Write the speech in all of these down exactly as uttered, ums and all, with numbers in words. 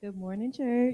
Good morning, church.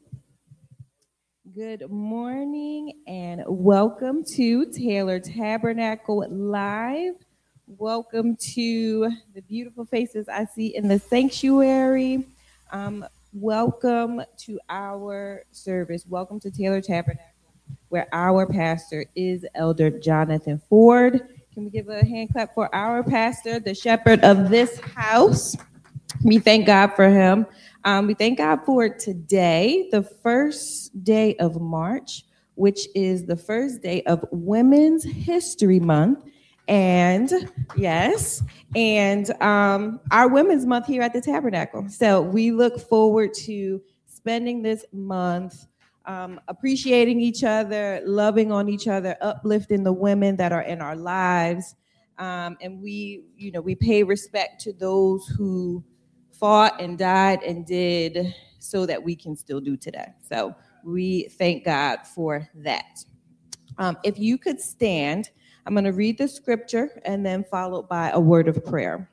Good morning and welcome to Taylor Tabernacle Live. Welcome to the beautiful faces I see in the sanctuary. Um, welcome to our service. Welcome to Taylor Tabernacle, where our pastor is Elder Jonathan Ford. Can we give a hand clap for our pastor, the shepherd of this house? We thank God for him. Um, we thank God for today, the first day of March, which is the first day of Women's History Month. And yes, and um, our Women's Month here at the Tabernacle. So we look forward to spending this month um, appreciating each other, loving on each other, uplifting the women that are in our lives. Um, and we, you know, we pay respect to those who fought and died and did so that we can still do today. So we thank God for that. Um, if you could stand, I'm going to read the scripture and then followed by a word of prayer.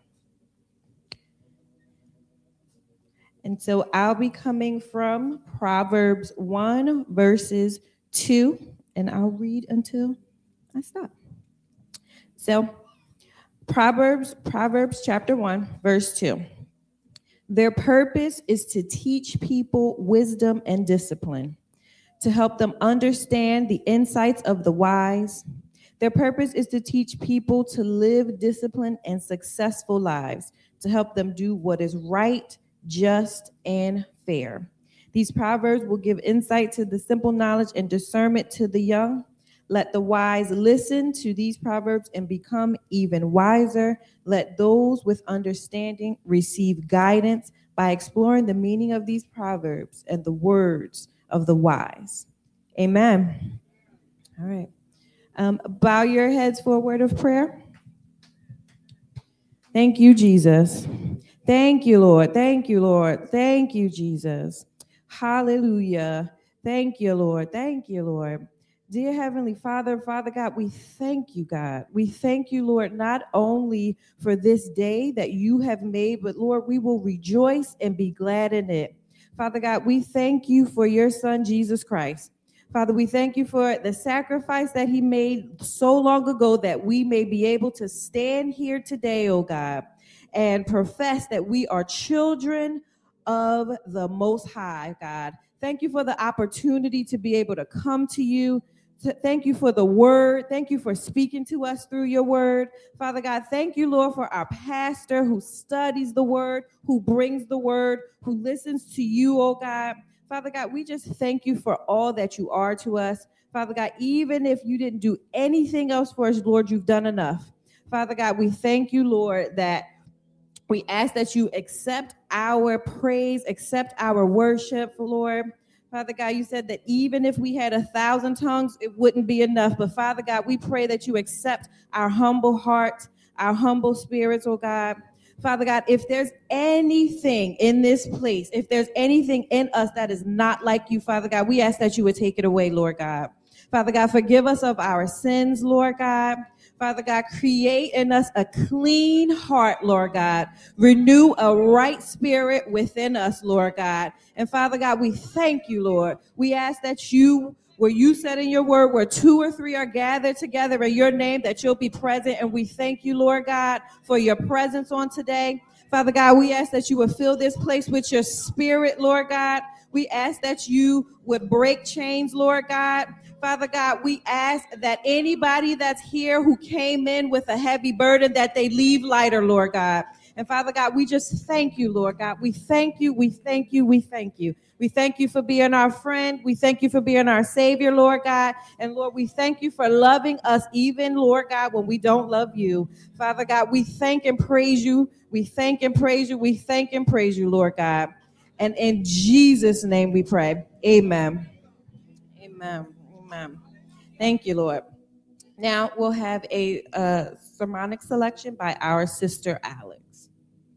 And so I'll be coming from Proverbs one, verses two, and I'll read until I stop. So Proverbs, Proverbs chapter one, verse two. Their purpose is to teach people wisdom and discipline, to help them understand the insights of the wise. Their purpose is to teach people to live disciplined and successful lives, to help them do what is right, just, and fair. These proverbs will give insight to the simple knowledge and discernment to the young. Let the wise listen to these proverbs and become even wiser. Let those with understanding receive guidance by exploring the meaning of these proverbs and the words of the wise. Amen. All right. Um, bow your heads for a word of prayer. Thank you, Jesus. Thank you, Lord. Thank you, Lord. Thank you, Jesus. Hallelujah. Thank you, Lord. Thank you, Lord. Dear Heavenly Father, Father God, we thank you, God. We thank you, Lord, not only for this day that you have made, but Lord, we will rejoice and be glad in it. Father God, we thank you for your Son, Jesus Christ. Father, we thank you for the sacrifice that he made so long ago that we may be able to stand here today, oh God, and profess that we are children of the Most High, God. Thank you for the opportunity to be able to come to you. Thank you for the word. Thank you for speaking to us through your word. Father God, thank you, Lord, for our pastor who studies the word, who brings the word, who listens to you, oh God. Father God, we just thank you for all that you are to us. Father God, even if you didn't do anything else for us, Lord, you've done enough. Father God, we thank you, Lord, that we ask that you accept our praise, accept our worship, Lord. Father God, you said that even if we had a thousand tongues, it wouldn't be enough. But Father God, we pray that you accept our humble heart, our humble spirits, oh God. Father God, if there's anything in this place, if there's anything in us that is not like you, Father God, we ask that you would take it away, Lord God. Father God, forgive us of our sins, Lord God. Father God, create in us a clean heart, Lord God. Renew a right spirit within us, Lord God. And Father God, we thank you, Lord. We ask that you, where you said in your word, where two or three are gathered together in your name, that you'll be present. And we thank you, Lord God, for your presence on today. Father God, we ask that you would fill this place with your spirit, Lord God. We ask that you would break chains, Lord God. Father God, we ask that anybody that's here who came in with a heavy burden, that they leave lighter, Lord God. And Father God, we just thank you, Lord God. We thank you, we thank you, we thank you. We thank you for being our friend. We thank you for being our Savior, Lord God. And Lord, we thank you for loving us even, Lord God, when we don't love you. Father God, we thank and praise you. We thank and praise you. We thank and praise you, Lord God. And in Jesus' name we pray. Amen. Amen. Amen. Thank you, Lord. Now we'll have a uh, sermonic selection by our sister Alex.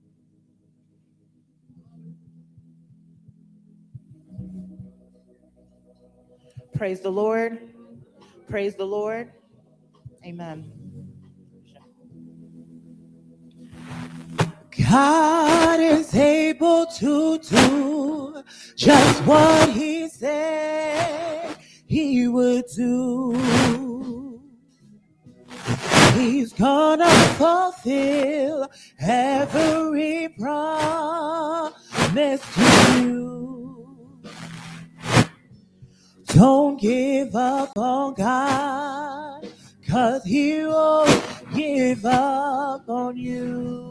Praise the Lord. Praise the Lord. Amen. God is able to do just what he said he would do. He's gonna fulfill every promise to you. Don't give up on God, 'cause he won't give up on you.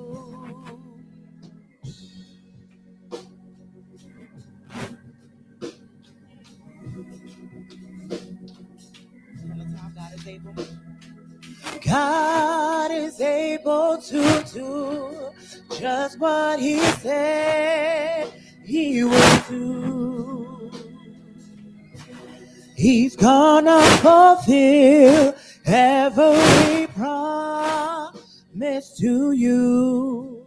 God is able to do just what he said he would do. He's gonna fulfill every promise to you.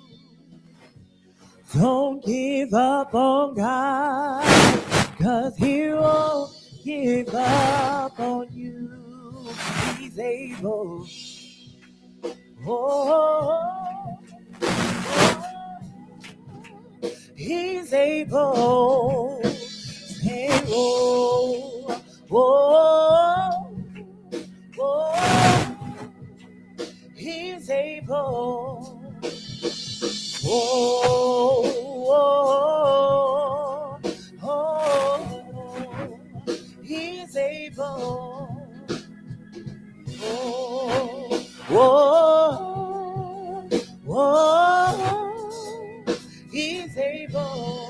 Don't give up on God, 'cause he won't give up on you. He's able. Oh, he's able. Able. Oh, oh, he's able. Oh, oh, oh, he's able. Oh, oh, oh, he's able.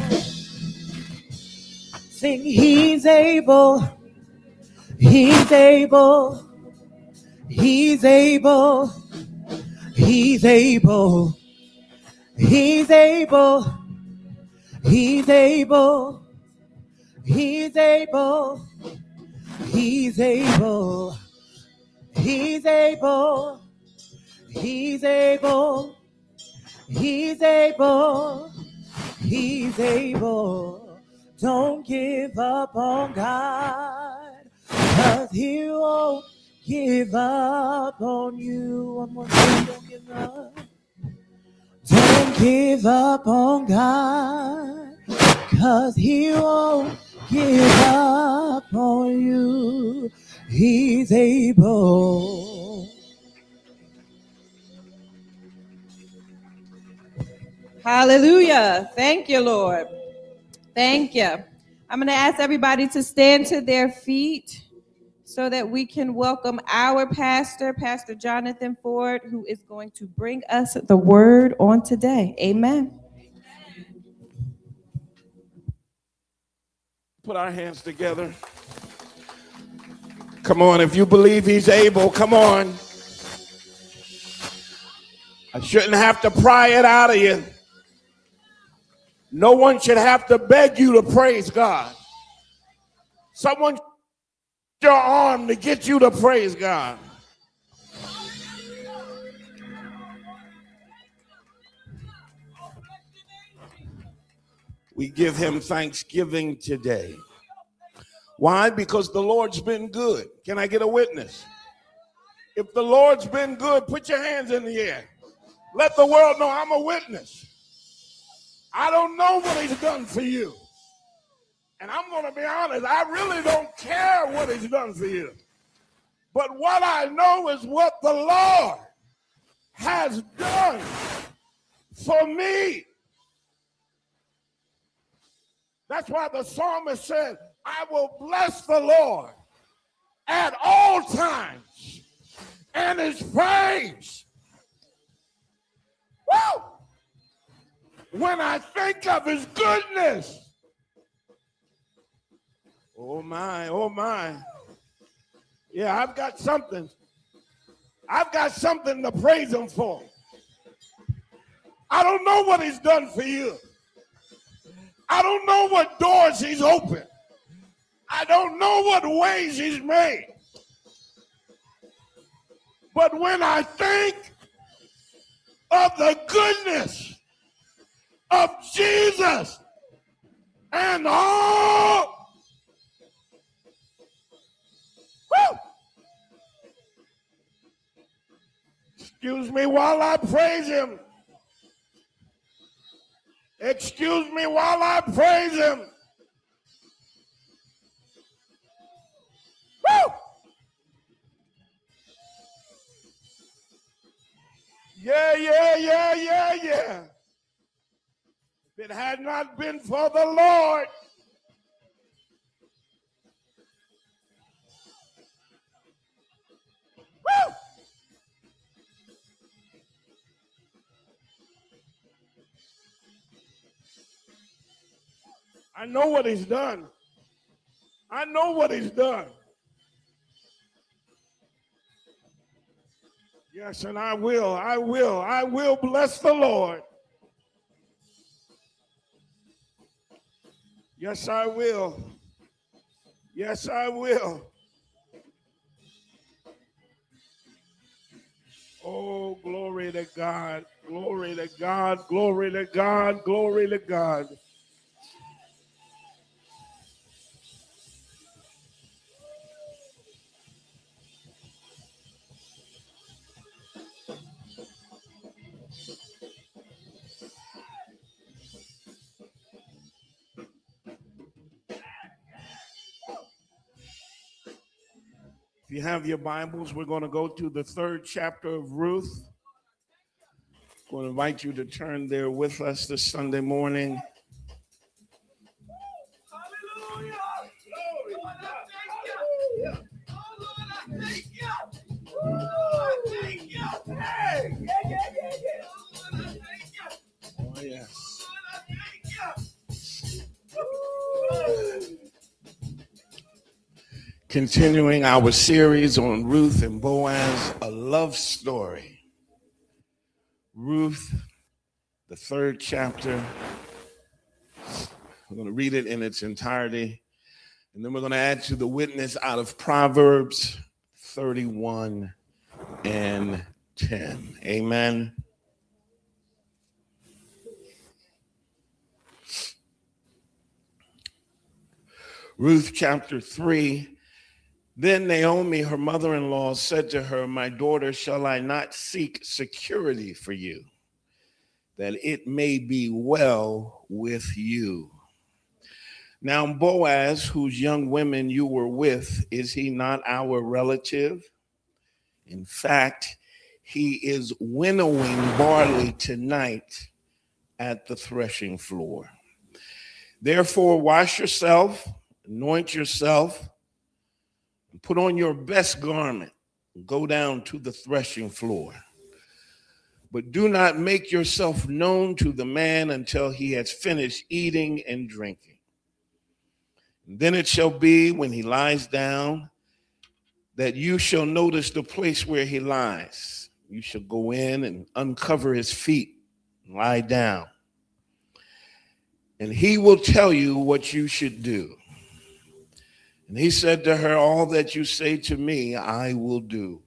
Sing, he's able. He's able. He's able. He's able. He's able. He's able. He's able. He's able. He's able. He's able. He's able. He's able. Don't give up on God, 'cause he won't give up on you. One more time, don't give up. Don't give up on God, 'cause he won't give up on you. He's able. Hallelujah. Thank you, Lord. Thank you. I'm going to ask everybody to stand to their feet so that we can welcome our pastor, Pastor Jonathan Ford, who is going to bring us the word on today. Amen. Put our hands together. Come on, if you believe he's able, come on. I shouldn't have to pry it out of you. No one should have to beg you to praise God. Someone your arm to get you to praise God. We give him thanksgiving today. Why? Because the Lord's been good. Can I get a witness? If the Lord's been good, put your hands in the air. Let the world know I'm a witness. I don't know what he's done for you. And I'm going to be honest, I really don't care what he's done for you. But what I know is what the Lord has done for me. That's why the psalmist said, I will bless the Lord at all times, and his praise. Woo! When I think of his goodness. Oh my, oh my. Yeah, I've got something. I've got something to praise him for. I don't know what he's done for you. I don't know what doors he's opened. I don't know what ways he's made. But when I think of the goodness of Jesus and all, woo, excuse me while I praise him. Excuse me while I praise him. Woo! Yeah, yeah, yeah, yeah, yeah. If it had not been for the Lord, woo! I know what he's done. I know what he's done. Yes, and I will, I will, I will bless the Lord. Yes, I will. Yes, I will. Oh, glory to God, glory to God, glory to God, glory to God. If you have your Bibles, we're going to go to the third chapter of Ruth. I'm going to invite you to turn there with us this Sunday morning. Hallelujah! Hallelujah! Thank you! Thank you! Hey! Yeah, yeah, yeah, yeah! Thank you! Oh, yes. Thank you! Continuing our series on Ruth and Boaz, a love story. Ruth, the third chapter. We're going to read it in its entirety. And then we're going to add to the witness out of Proverbs thirty-one and ten. Amen. Ruth chapter three. Then Naomi, her mother-in-law, said to her, "My daughter, shall I not seek security for you, that it may be well with you? Now Boaz, whose young women you were with, is he not our relative? In fact, he is winnowing barley tonight at the threshing floor. Therefore, wash yourself, anoint yourself, and put on your best garment, and go down to the threshing floor. But do not make yourself known to the man until he has finished eating and drinking. And then it shall be when he lies down that you shall notice the place where he lies. You shall go in and uncover his feet and lie down. And he will tell you what you should do." And he said to her, "All that you say to me, I will do."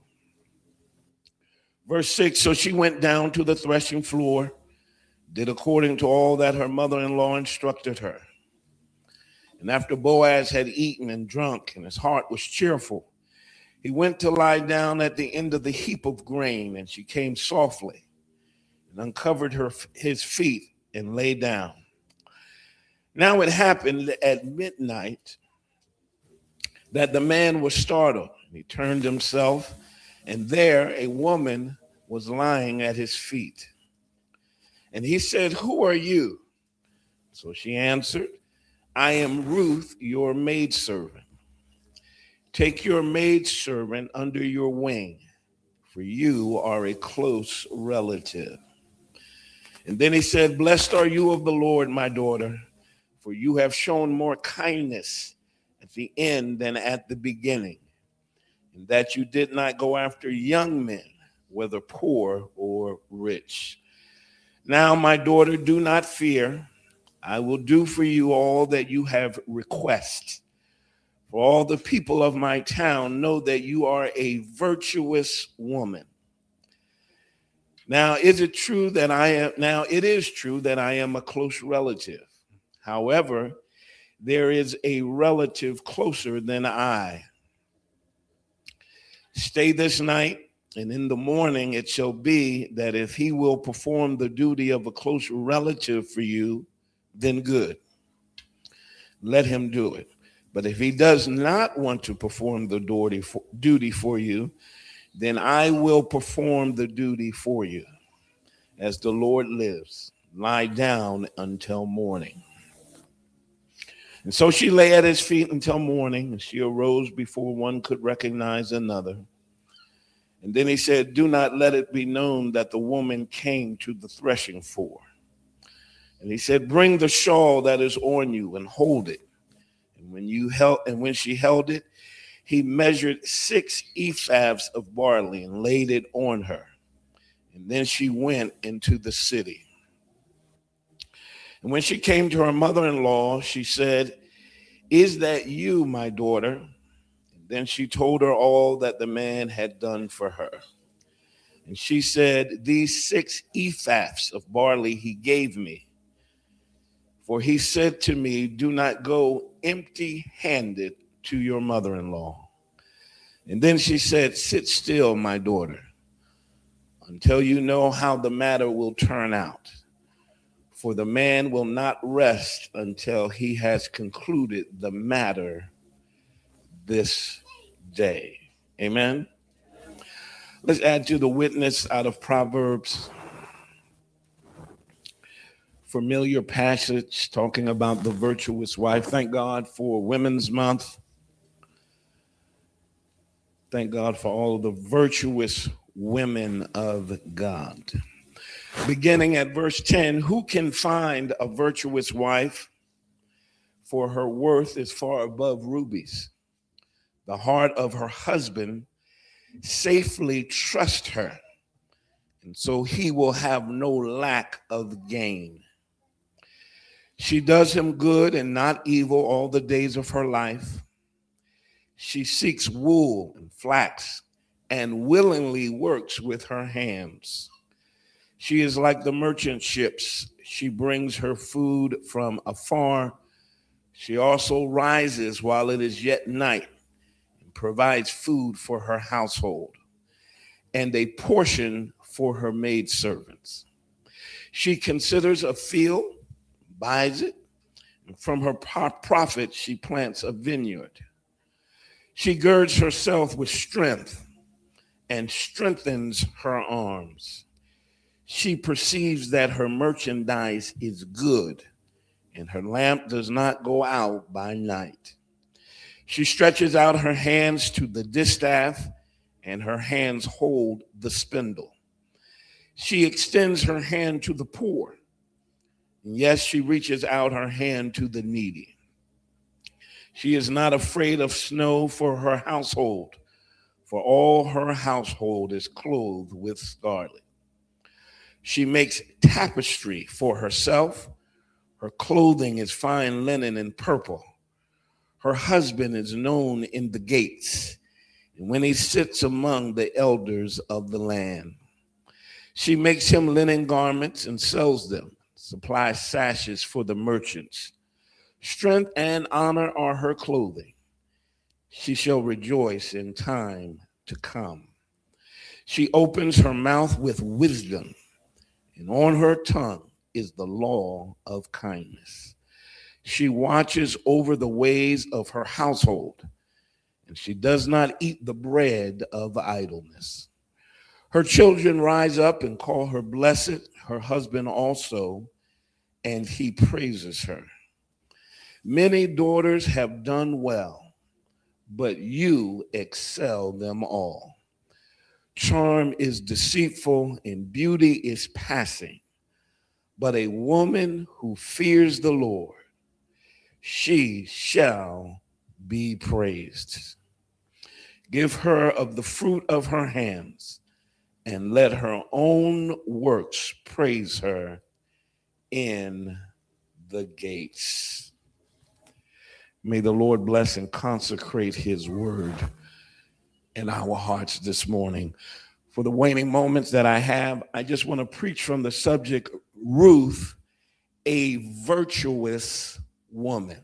Verse six, so she went down to the threshing floor, did according to all that her mother-in-law instructed her. And after Boaz had eaten and drunk, and his heart was cheerful, he went to lie down at the end of the heap of grain, and she came softly and uncovered her his feet and lay down. Now it happened at midnight that the man was startled. He turned himself, and there a woman was lying at his feet. And he said, "Who are you?" So she answered, "I am Ruth, your maidservant. Take your maidservant under your wing, for you are a close relative." And then he said, "Blessed are you of the Lord, my daughter, for you have shown more kindness at the end than at the beginning, and that you did not go after young men, whether poor or rich. Now, my daughter, do not fear. I will do for you all that you have requested. For all the people of my town know that you are a virtuous woman. Now, is it true that I am, now it is true that I am a close relative. However, there is a relative closer than I. Stay this night And in the morning it shall be that if he will perform the duty of a close relative for you, then good. Let him do it. But if he does not want to perform the duty for you, then I will perform the duty for you. As the Lord lives, lie down until morning. And so she lay at his feet until morning, and she arose before one could recognize another. And then he said, do not let it be known that the woman came to the threshing floor. And he said, bring the shawl that is on you and hold it. And when you held, and when she held it, he measured six ephahs of barley and laid it on her. And then she went into the city. And when she came to her mother-in-law, she said, is that you, my daughter? And then she told her all that the man had done for her. And she said, these six ephahs of barley he gave me. For he said to me, do not go empty-handed to your mother-in-law. And then she said, sit still, my daughter, until you know how the matter will turn out. For the man will not rest until he has concluded the matter this day. Amen. Let's add to the witness out of Proverbs. Familiar passage talking about the virtuous wife. Thank God for Women's Month. Thank God for all of the virtuous women of God. Beginning at verse ten, who can find a virtuous wife? For her worth is far above rubies. The heart of her husband safely trusts her, and so he will have no lack of gain. She does him good and not evil all the days of her life. She seeks wool and flax and willingly works with her hands. She is like the merchant ships. She brings her food from afar. She also rises while it is yet night and provides food for her household and a portion for her maidservants. She considers a field, buys it, and from her profit she plants a vineyard. She girds herself with strength and strengthens her arms. She perceives that her merchandise is good, and her lamp does not go out by night. She stretches out her hands to the distaff, and her hands hold the spindle. She extends her hand to the poor, and yes, she reaches out her hand to the needy. She is not afraid of snow for her household, for all her household is clothed with scarlet. She makes tapestry for herself. Her clothing is fine linen and purple. Her husband is known in the gates, and when he sits among the elders of the land. She makes him linen garments and sells them, supplies sashes for the merchants. Strength and honor are her clothing. She shall rejoice in time to come. She opens her mouth with wisdom, and on her tongue is the law of kindness. She watches over the ways of her household, and she does not eat the bread of idleness. Her children rise up and call her blessed, her husband also, and he praises her. Many daughters have done well, but you excel them all. Charm is deceitful and beauty is passing, but a woman who fears the Lord, she shall be praised. Give her of the fruit of her hands, and let her own works praise her in the gates. May the Lord bless and consecrate his word in our hearts this morning. For the waning moments that I have, I just want to preach from the subject, Ruth, a virtuous woman.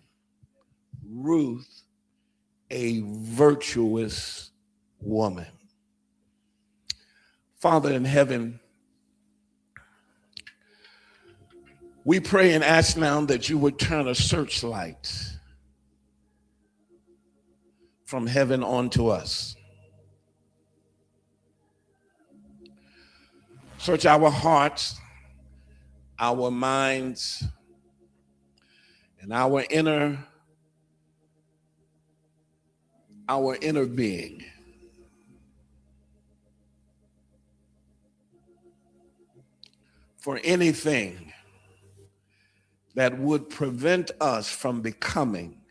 Ruth, a virtuous woman. Father in heaven, we pray and ask now that you would turn a searchlight from heaven onto us. Search our hearts, our minds, and our inner, our inner being. For anything that would prevent us from becoming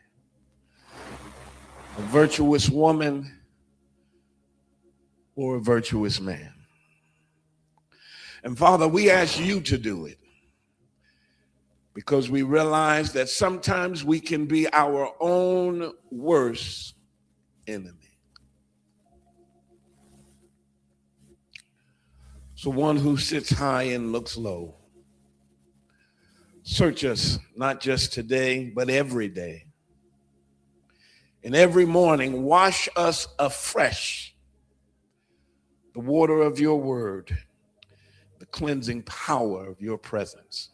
a virtuous woman or a virtuous man. And Father, we ask you to do it because we realize that sometimes we can be our own worst enemy. So one who sits high and looks low, search us not just today, but every day. And every morning, wash us afresh. The water of your word, the cleansing power of your presence.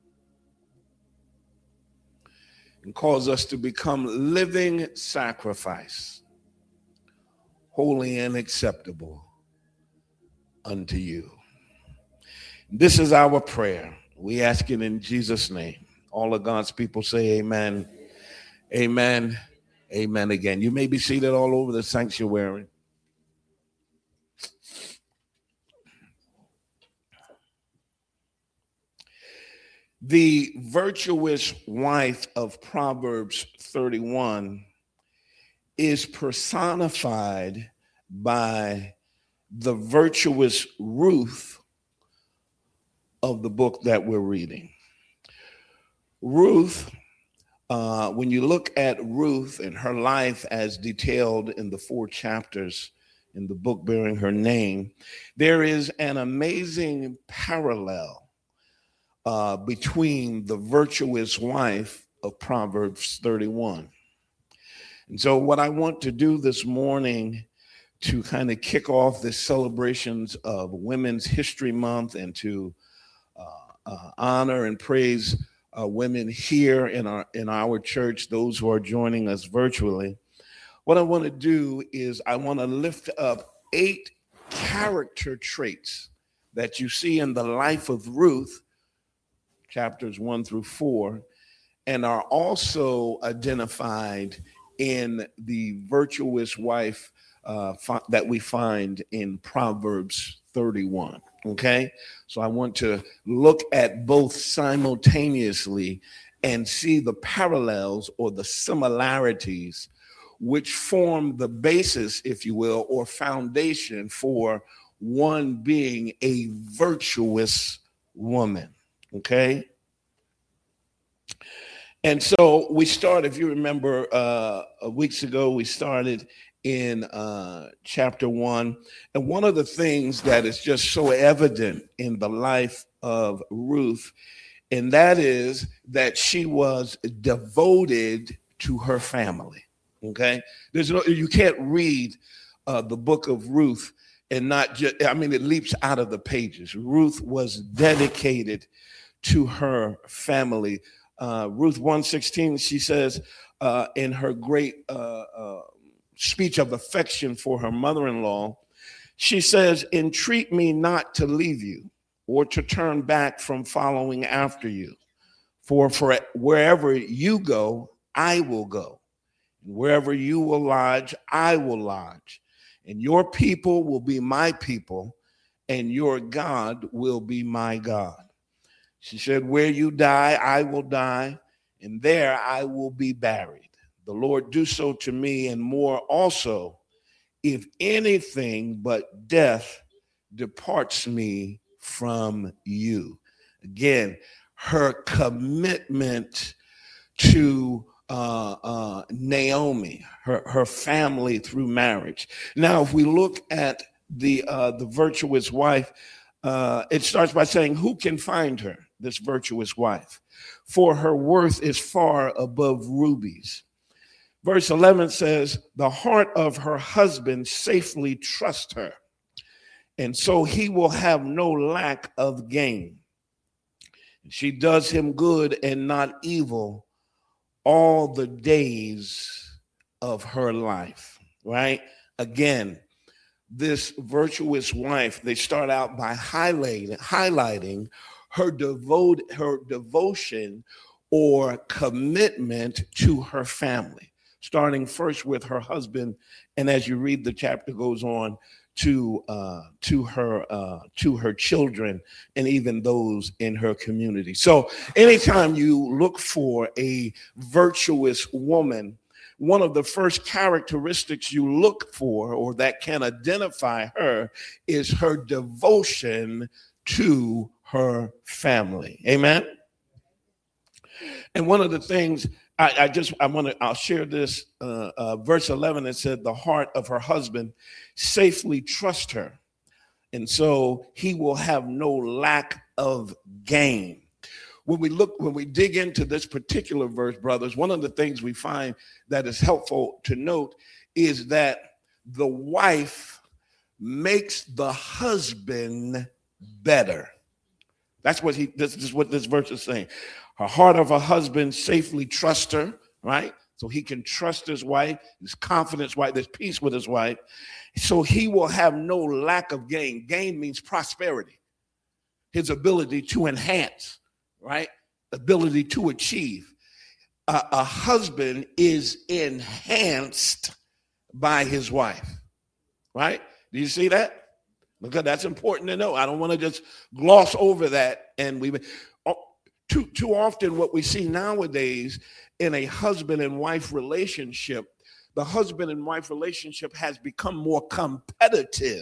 And cause us to become living sacrifice, holy and acceptable unto you. This is our prayer. We ask it in Jesus' name. All of God's people say amen. Amen. Amen again. You may be seated all over the sanctuary. The virtuous wife of Proverbs thirty-one is personified by the virtuous Ruth of the book that we're reading. Ruth, uh, when you look at Ruth and her life as detailed in the four chapters in the book bearing her name, there is an amazing parallel Uh, between the virtuous wife of Proverbs thirty-one. And so what I want to do this morning to kind of kick off the celebrations of Women's History Month and to uh, uh, honor and praise uh, women here in our, in our church, those who are joining us virtually, what I want to do is I want to lift up eight character traits that you see in the life of Ruth, chapters one through four, and are also identified in the virtuous wife uh, fi- that we find in Proverbs thirty-one. Okay, so I want to look at both simultaneously and see the parallels or the similarities which form the basis, if you will, or foundation for one being a virtuous woman. Okay. And so we start, if you remember, uh, weeks ago, we started in uh, chapter one. And one of the things that is just so evident in the life of Ruth, and that is that she was devoted to her family. Okay. There's no, you can't read uh, the book of Ruth and not just, I mean, it leaps out of the pages. Ruth was dedicated to her family. Uh, Ruth one sixteen, she says uh, in her great uh, uh, speech of affection for her mother-in-law, she says, "Entreat me not to leave you or to turn back from following after you. For, for wherever you go, I will go. And wherever you will lodge, I will lodge. And your people will be my people, and your God will be my God." She said, "Where you die, I will die, and there I will be buried. The Lord do so to me and more also, if anything but death departs me from you." Again, her commitment to uh, uh, Naomi, her, her family through marriage. Now, if we look at the uh, the virtuous wife, uh, it starts by saying, "Who can find her, this virtuous wife? For her worth is far above rubies." Verse eleven says, "The heart of her husband safely trusts her, And so he will have no lack of gain. She does him good and not evil all the days of her life, right? Again, this virtuous wife, they start out by highlighting, highlighting her devote, her devotion or commitment to her family, starting first with her husband, and as you read the chapter goes on to uh, to her uh, to her children and even those in her community. So anytime you look for a virtuous woman, one of the first characteristics you look for or that can identify her is her devotion to her family. Amen. And one of the things I, I just, I want to, I'll share this, uh, uh, verse eleven, it said, the heart of her husband safely trust her. And so he will have no lack of gain. When we look, when we dig into this particular verse, brothers, one of the things we find that is helpful to note is that the wife makes the husband better. That's what he, this is what this verse is saying. Her heart of her husband safely trusts her, right? So he can trust his wife, his confidence, wife, there's peace with his wife. So he will have no lack of gain. Gain means prosperity, his ability to enhance, right? Ability to achieve. A, a husband is enhanced by his wife, right? Do you see that? Because that's important to know. I don't want to just gloss over that. And we too too often what we see nowadays in a husband and wife relationship, the husband and wife relationship has become more competitive.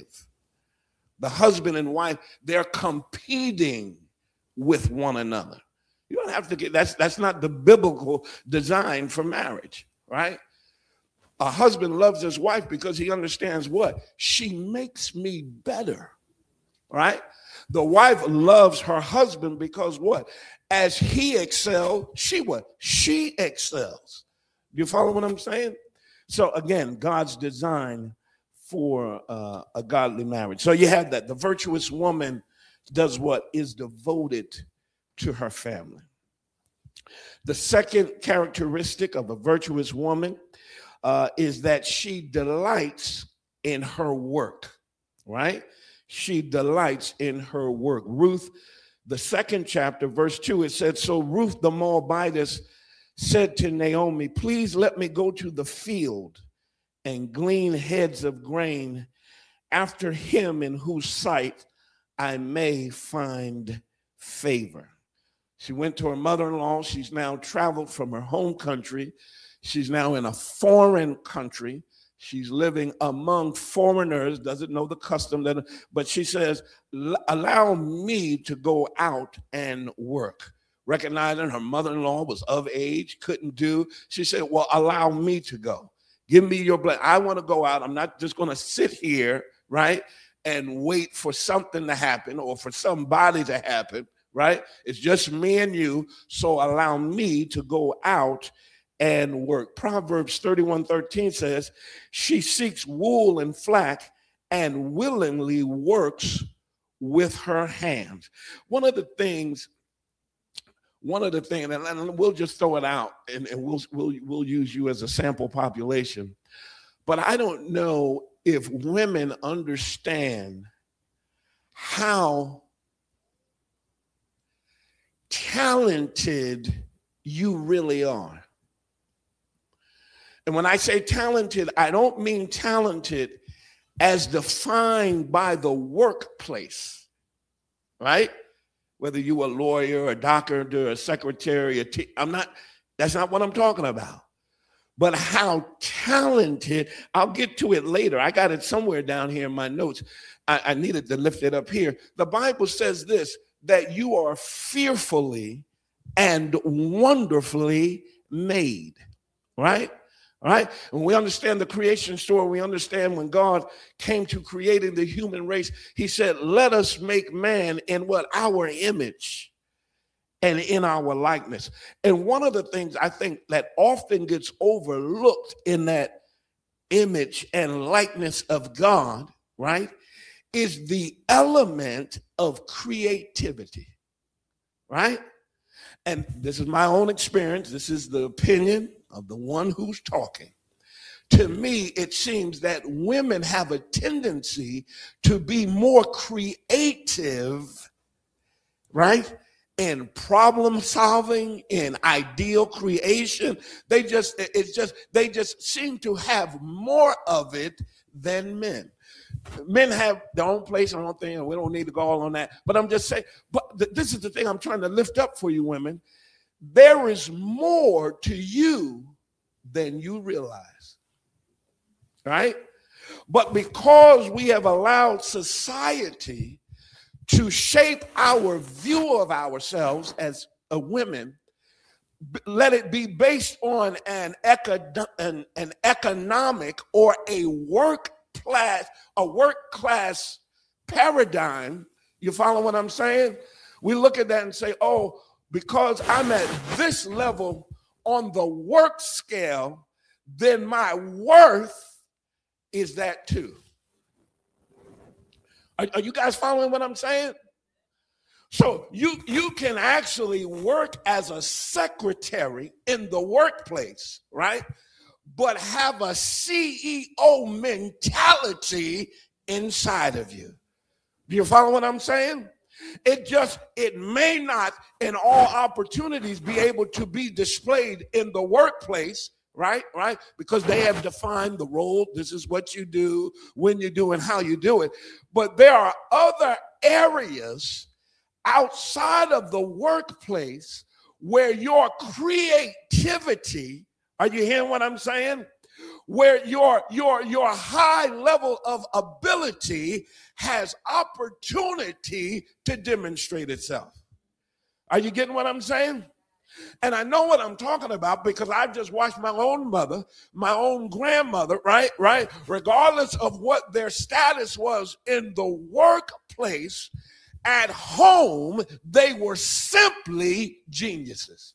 The husband and wife, they're competing with one another. You don't have to get, that's that's not the biblical design for marriage, right? A husband loves his wife because he understands what? She makes me better, right? The wife loves her husband because what? As he excels, she what? She excels. You follow what I'm saying? So again, God's design for uh, a godly marriage. So you have that. The virtuous woman does what? Is devoted to her family. The second characteristic of a virtuous woman uh, is that she delights in her work, right? She delights in her work. Ruth, the second chapter, verse two, it said, so Ruth the Moabitess said to Naomi, please let me go to the field and glean heads of grain after him in whose sight I may find favor. She went to her mother-in-law. She's now traveled from her home country. She's now in a foreign country. She's living among foreigners, doesn't know the custom, that, but she says, allow me to go out and work. Recognizing her mother-in-law was of age, couldn't do. She said, well, allow me to go. Give me your blessing. I want to go out. I'm not just going to sit here, right, and wait for something to happen or for somebody to happen, right? It's just me and you, so allow me to go out and work. Proverbs thirty-one thirteen says, she seeks wool and flax and willingly works with her hands. One of the things, one of the things, and, and we'll just throw it out and, and we'll, we'll, we'll use you as a sample population, but I don't know if women understand how talented you really are. And when I say talented, I don't mean talented as defined by the workplace, right? Whether you a lawyer, a doctor, a secretary, a te- I'm not, that's not what I'm talking about. But how talented, I'll get to it later. I got it somewhere down here in my notes. I, I needed to lift it up here. The Bible says this, that you are fearfully and wonderfully made, right? All right. And we understand the creation story. We understand when God came to creating the human race, he said, let us make man in what? Our image and in our likeness. And one of the things I think that often gets overlooked in that image and likeness of God, right, is the element of creativity, right? And this is my own experience. This is the opinion of the one who's talking. To me, it seems that women have a tendency to be more creative, right? In problem solving, in ideal creation. They just, it's just, they just seem to have more of it than men. Men have their own place and their own thing, and we don't need to go all on that. But I'm just saying, but th- this is the thing I'm trying to lift up for you women. There is more to you than you realize, right? But because we have allowed society to shape our view of ourselves as a women, let it be based on an, eco- an, an economic or a work class, a work class paradigm. You follow what I'm saying? We look at that and say, oh, because I'm at this level on the work scale, then my worth is that too. Are, are you guys following what I'm saying? So you, you can actually work as a secretary in the workplace, right? But have a C E O mentality inside of you. Do you follow what I'm saying? It just, it may not in all opportunities be able to be displayed in the workplace, right? Right? Because they have defined the role. This is what you do, when you do, and how you do it. But there are other areas outside of the workplace where your creativity, are you hearing what I'm saying? Where your, your, your high level of ability has opportunity to demonstrate itself. Are you getting what I'm saying? And I know what I'm talking about because I've just watched my own mother, my own grandmother, right, right? Regardless of what their status was in the workplace, at home, they were simply geniuses,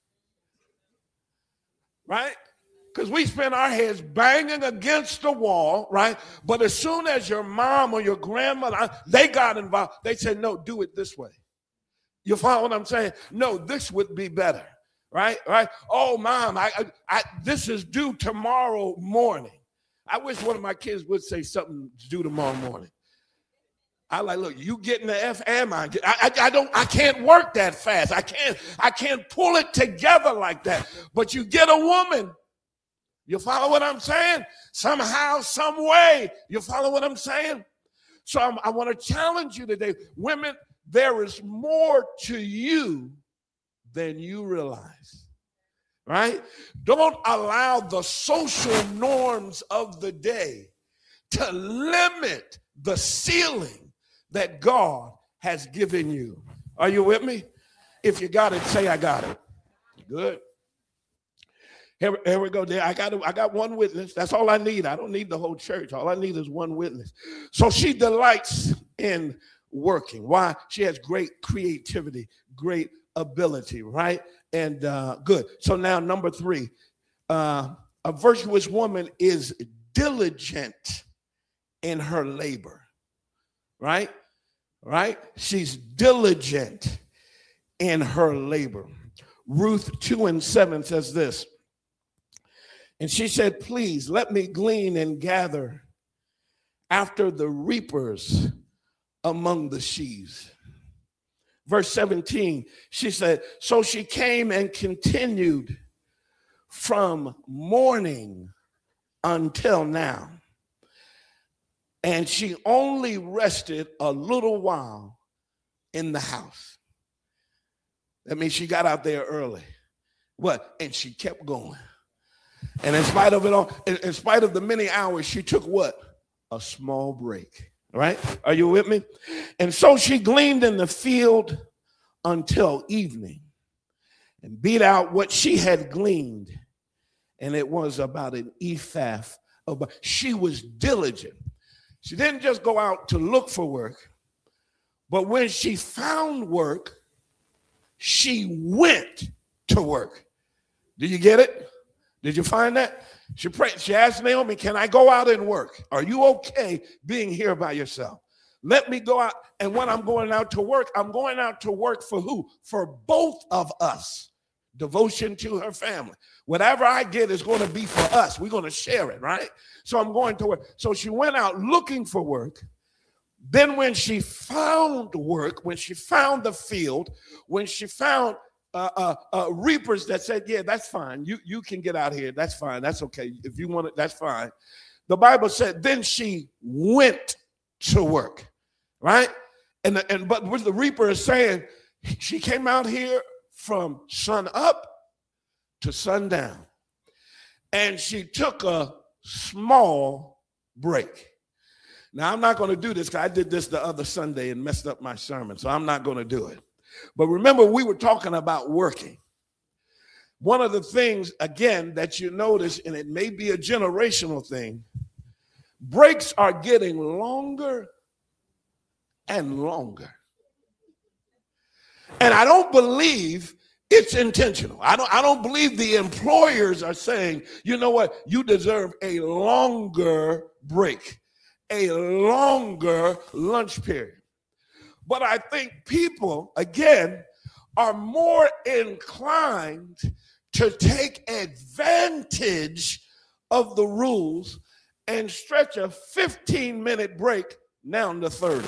right? Because we spend our heads banging against the wall, right? But as soon as your mom or your grandmother, they got involved, they said, no, do it this way. You follow what I'm saying? No, this would be better, right? Right? Oh, mom, I, I, I this is due tomorrow morning. I wish one of my kids would say something due tomorrow morning. I like, look, you getting the F am I? I, I, I don't, I can't work that fast. I can't, I can't pull it together like that. But you get a woman. You follow what I'm saying? Somehow, some way. You follow what I'm saying? So I'm, I want to challenge you today. Women, there is more to you than you realize, right? Don't allow the social norms of the day to limit the ceiling that God has given you. Are you with me? If you got it, say I got it. Good. Here, here we go. There, I got, I got one witness. That's all I need. I don't need the whole church. All I need is one witness. So she delights in working. Why? She has great creativity, great ability, right? And uh, good. So now number three, uh, a virtuous woman is diligent in her labor, right? Right? She's diligent in her labor. Ruth two and seven says this. And she said, please let me glean and gather after the reapers among the sheaves. Verse seventeen, she said, so she came and continued from morning until now. And she only rested a little while in the house. That means she got out there early. What? And she kept going. And in spite of it all, in, in spite of the many hours, she took what? A small break. Right? Are you with me? And so she gleaned in the field until evening and beat out what she had gleaned. And it was about an ephah. Of, she was diligent. She didn't just go out to look for work, but when she found work, she went to work. Do you get it? Did you find that? She prayed. She asked Naomi, can I go out and work? Are you okay being here by yourself? Let me go out. And when I'm going out to work, I'm going out to work for who? For both of us. Devotion to her family. Whatever I get is going to be for us. We're going to share it, right? So I'm going to work. So she went out looking for work. Then when she found work, when she found the field, when she found uh, uh, uh, reapers that said, yeah, that's fine. You, you can get out here. That's fine. That's okay. If you want it, that's fine. The Bible said, then she went to work, right? And, the, and but what the reaper is saying, she came out here from sun up to sundown. And she took a small break. Now, I'm not going to do this because I did this the other Sunday and messed up my sermon, so I'm not going to do it. But remember, we were talking about working. One of the things, again, that you notice, and it may be a generational thing, breaks are getting longer and longer. And I don't believe it's intentional. I don't, I don't believe the employers are saying, you know what, you deserve a longer break, a longer lunch period. But I think people, again, are more inclined to take advantage of the rules and stretch a fifteen minute break down to thirty.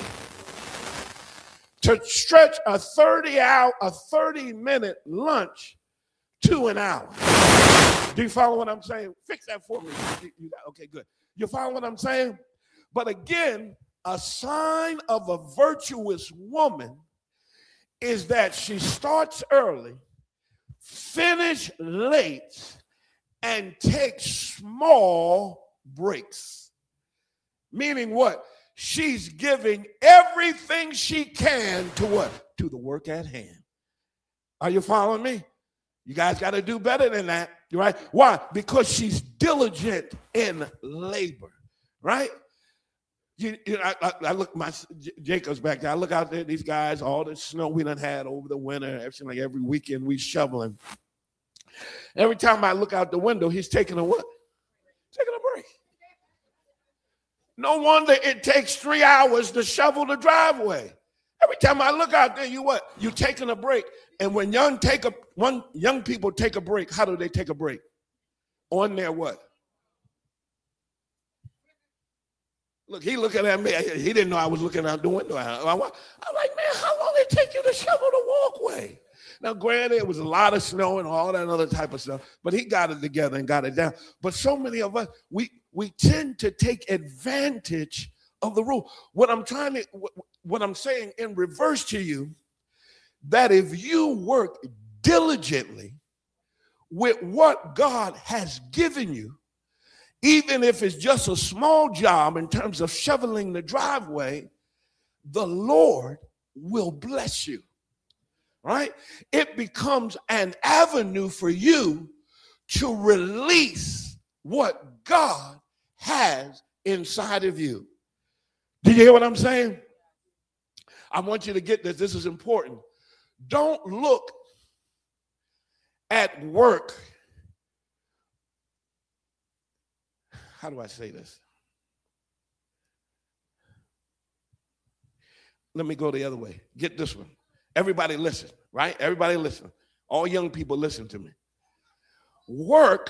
To stretch a thirty hour, a thirty minute lunch to an hour. Do you follow what I'm saying? Fix that for me. You got, okay, good. You follow what I'm saying? But again, a sign of a virtuous woman is that she starts early, finish late, and takes small breaks. Meaning what? She's giving everything she can to what? To the work at hand. Are you following me? You guys got to do better than that, right? Why? Because she's diligent in labor, right? You, you know, I, I, I look, my Jacob's back there. I look out there, these guys, all the snow we done had over the winter, everything like every weekend we shoveling. Every time I look out the window, he's taking a what? Taking a break. No wonder it takes three hours to shovel the driveway. Every time I look out there, you what? You taking a break. And when young take a one young people take a break, how do they take a break? On their what? Look, he looking at me. He didn't know I was looking out the window. I'm like, man, how long did it take you to shovel the walkway? Now, granted, it was a lot of snow and all that other type of stuff, but he got it together and got it down. But so many of us, we we tend to take advantage of the rule. What I'm trying to, what I'm saying in reverse to you, that if you work diligently with what God has given you, even if it's just a small job in terms of shoveling the driveway, the Lord will bless you, right? It becomes an avenue for you to release what God has inside of you. Did you hear what I'm saying? I want you to get this. This is important. Don't look at work. How do I say this? Let me go the other way. Get this one. Everybody listen, right? Everybody listen. All young people listen to me. Work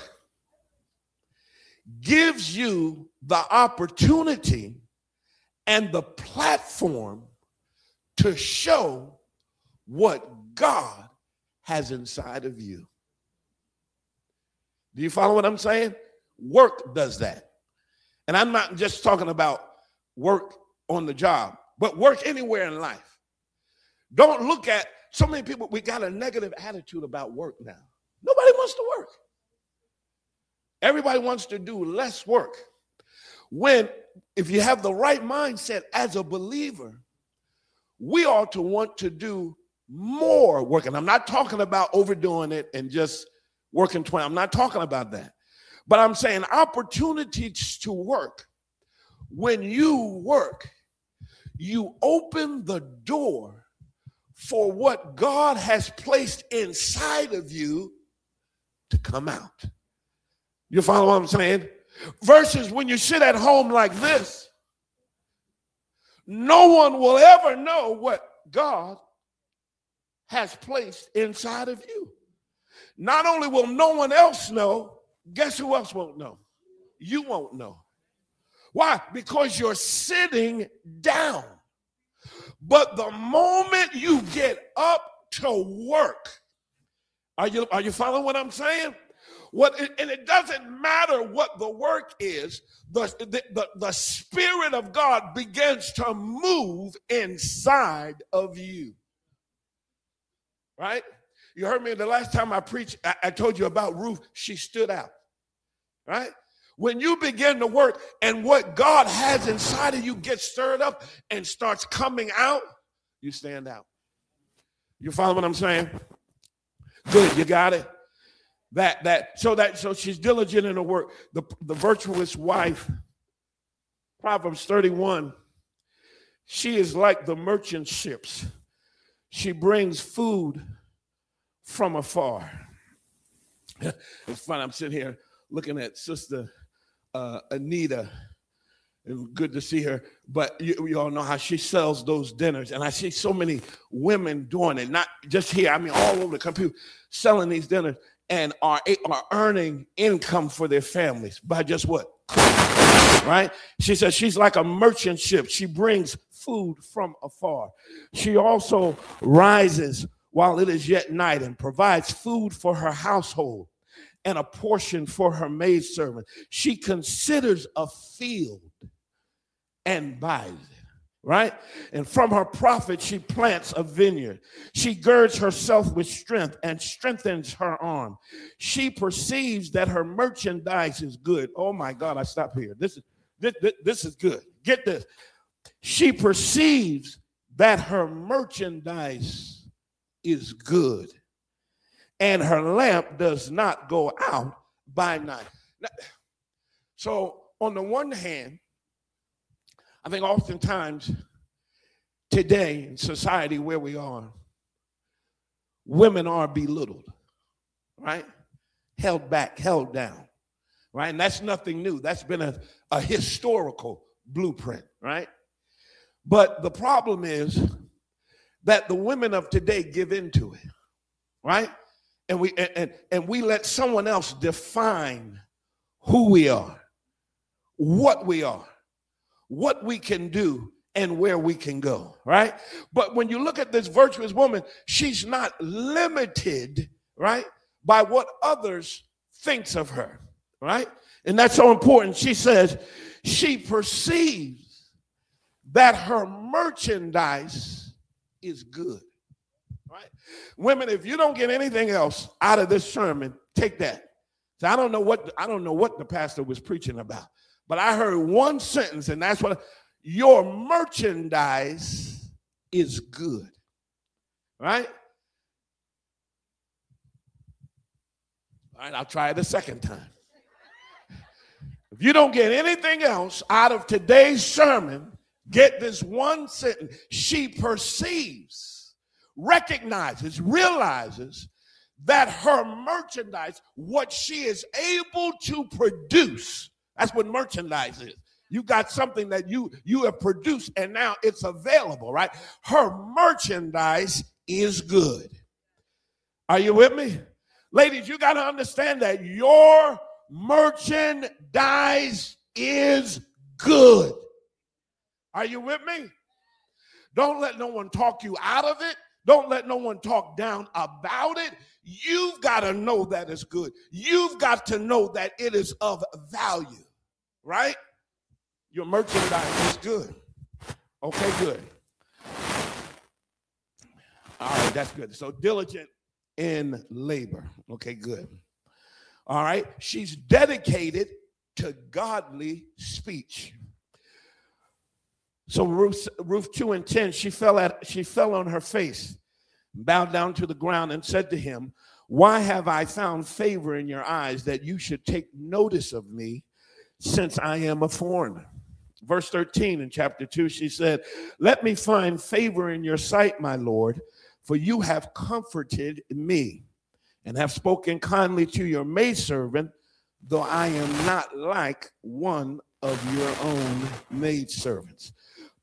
gives you the opportunity and the platform to show what God has inside of you. Do you follow what I'm saying? Work does that. And I'm not just talking about work on the job, but work anywhere in life. Don't look at, so many people, we got a negative attitude about work now. Nobody wants to work. Everybody wants to do less work. When, if you have the right mindset as a believer, we ought to want to do more work. And I'm not talking about overdoing it and just working twenty. I'm not talking about that. But I'm saying opportunities to work. When you work, you open the door for what God has placed inside of you to come out. You follow what I'm saying? Versus when you sit at home like this, no one will ever know what God has placed inside of you. Not only will no one else know, guess who else won't know? You won't know. Why? Because you're sitting down. But the moment you get up to work, are you, are you following what I'm saying? What, and it doesn't matter what the work is, the, the, the, the Spirit of God begins to move inside of you. Right? You heard me the last time I preached, I, I told you about Ruth. She stood out. Right? When you begin to work and what God has inside of you gets stirred up and starts coming out, you stand out. You follow what I'm saying? Good, you got it? That, that, so that, so she's diligent in her work. The, the virtuous wife, Proverbs thirty-one, she is like the merchant ships. She brings food from afar. It's fun. I'm sitting here looking at Sister uh, Anita. It's good to see her. But you, you all know how she sells those dinners. And I see so many women doing it, not just here. I mean, all over the country, selling these dinners and are, are earning income for their families by just what? Right? She says she's like a merchant ship. She brings food from afar. She also rises while it is yet night and provides food for her household and a portion for her maidservant. She considers a field and buys it, right? And from her profit, she plants a vineyard. She girds herself with strength and strengthens her arm. She perceives that her merchandise is good. Oh my God, I stop here. This is, this, this, this is good. Get this. She perceives that her merchandise is good, and her lamp does not go out by night. Now, so on the one hand, I think oftentimes today in society where we are, women are belittled, right? Held back, held down, right? And that's nothing new. That's been a, a historical blueprint, right? But the problem is that the women of today give into it, right? And we and, and, and we let someone else define who we are, what we are, what we can do, and where we can go, right? But when you look at this virtuous woman, she's not limited, right, by what others thinks of her, right? And that's so important. She says she perceives that her merchandise is good, right? Women, if you don't get anything else out of this sermon, take that. So I don't know what I don't know what the pastor was preaching about, but I heard one sentence, and that's what your merchandise is good, right? All right, I'll try it a second time. If you don't get anything else out of today's sermon, get this one sentence. She perceives, recognizes, realizes that her merchandise, what she is able to produce, that's what merchandise is. You got something that you, you have produced and now it's available, right? Her merchandise is good. Are you with me? Ladies, you got to understand that your merchandise is good. Are you with me? Don't let no one talk you out of it. Don't let no one talk down about it. You've got to know that it's good. You've got to know that it is of value, right? Your merchandise is good. Okay, good. All right, that's good. So diligent in labor. Okay, good. All right. She's dedicated to godly speech. So Ruth, Ruth two and ten, she fell at she fell on her face, bowed down to the ground, and said to him, "Why have I found favor in your eyes that you should take notice of me, since I am a foreigner?" Verse thirteen in chapter two, she said, "Let me find favor in your sight, my Lord, for you have comforted me and have spoken kindly to your maidservant, though I am not like one of your own maidservants."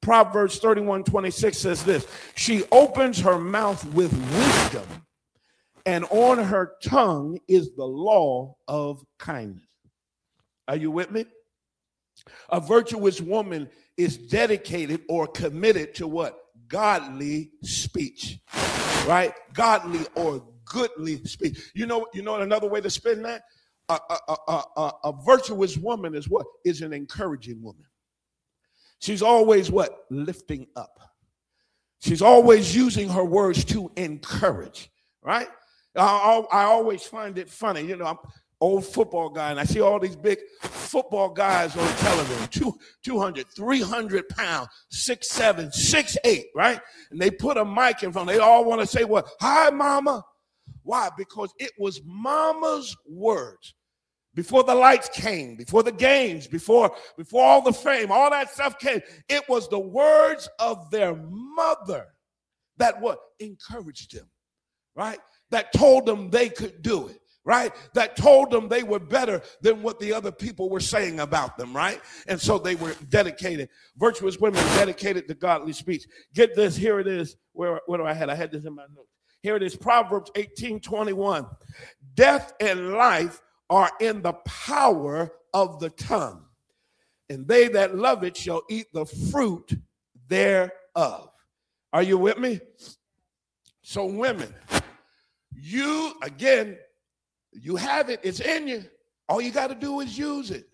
Proverbs thirty-one twenty-six says this: she opens her mouth with wisdom, and on her tongue is the law of kindness. Are you with me? A virtuous woman is dedicated or committed to what? Godly speech, right? Godly or goodly speech. You know, you know another way to spin that? A, a, a, a, a virtuous woman is what? Is an encouraging woman. She's always what? Lifting up. She's always using her words to encourage, right? I, I always find it funny. You know, I'm an old football guy, and I see all these big football guys on television, two, 200, three hundred pounds, six, seven, six, eight, right? And they put a mic in front. They all want to say what? Hi, mama. Why? Because it was mama's words. Before the lights came, before the games, before, before all the fame, all that stuff came, it was the words of their mother that what? Encouraged them, right? That told them they could do it, right? That told them they were better than what the other people were saying about them, right? And so they were dedicated. Virtuous women dedicated to godly speech. Get this, here it is. Where, where do I had? I had this in my notes. Here it is, Proverbs eighteen twenty-one. Death and life are in the power of the tongue, and they that love it shall eat the fruit thereof. Are you with me? So women, you, again, you have it. It's in you. All you got to do is use it.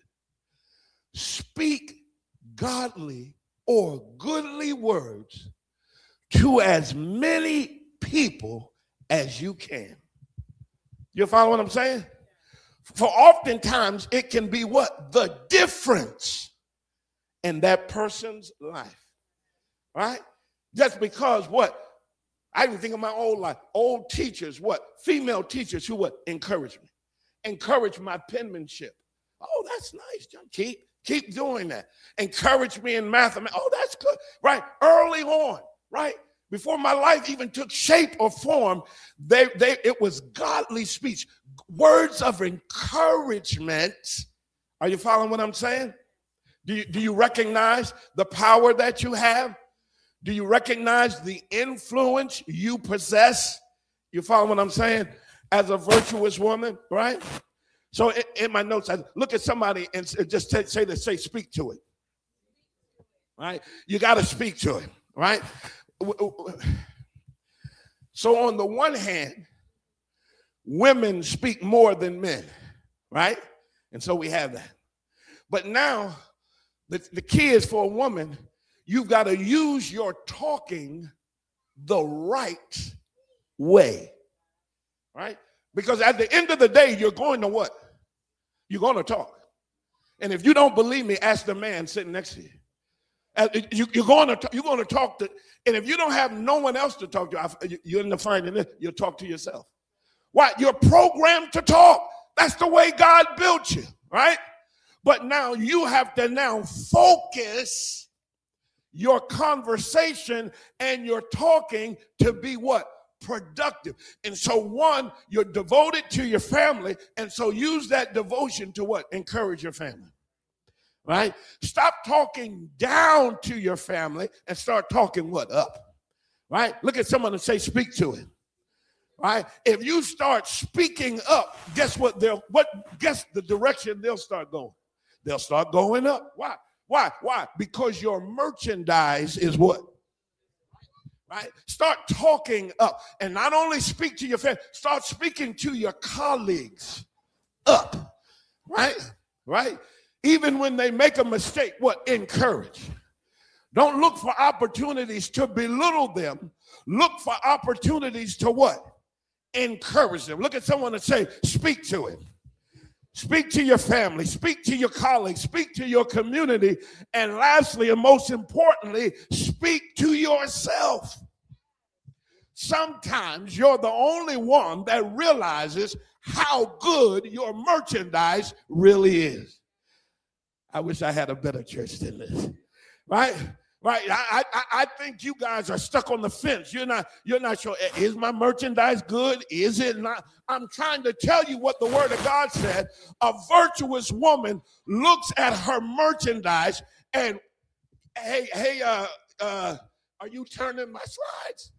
Speak godly or goodly words to as many people as you can. You follow what I'm saying? For oftentimes it can be what? The difference in that person's life, right? Just because what? I even think of my old life, old teachers, what? Female teachers who would encourage me, encourage my penmanship. Oh, that's nice, John. Keep, keep doing that. Encourage me in mathematics. Oh, that's good, right? Early on, right? Before my life even took shape or form, they, they, it was godly speech, words of encouragement. Are you following what I'm saying? Do you, do you recognize the power that you have? Do you recognize the influence you possess? You follow what I'm saying? As a virtuous woman, right? So in, in my notes, I look at somebody and just say, say, say, speak to it, right? You got to speak to it, right? So on the one hand, women speak more than men, right? And so we have that. But now the, the key is for a woman, you've got to use your talking the right way, right? Because at the end of the day, you're going to what? You're going to talk. And if you don't believe me, ask the man sitting next to you. You, you're going to you're going to talk to, and if you don't have no one else to talk to, you're in the finding this, you'll talk to yourself. Why? You're programmed to talk. That's the way God built you, right? But now you have to now focus your conversation and your talking to be what? Productive. And so one, you're devoted to your family, and so use that devotion to what? Encourage your family. Right? Stop talking down to your family and start talking what? Up. Right? Look at someone and say, speak to it. Right? If you start speaking up, guess what? They'll what guess the direction they'll start going. They'll start going up. Why? Why? Why? Because your merchandise is what? Right? Start talking up. And not only speak to your family, start speaking to your colleagues up. Right? Right? Even when they make a mistake, what? Encourage. Don't look for opportunities to belittle them. Look for opportunities to what? Encourage them. Look at someone and say, speak to it. Speak to your family. Speak to your colleagues. Speak to your community. And lastly, and most importantly, speak to yourself. Sometimes you're the only one that realizes how good your merchandise really is. I wish I had a better church than this, right? Right? I, I, I think you guys are stuck on the fence. You're not, you're not sure, is my merchandise good? Is it not? I'm trying to tell you what the word of God said. A virtuous woman looks at her merchandise and hey, hey, uh, uh, are you turning my slides?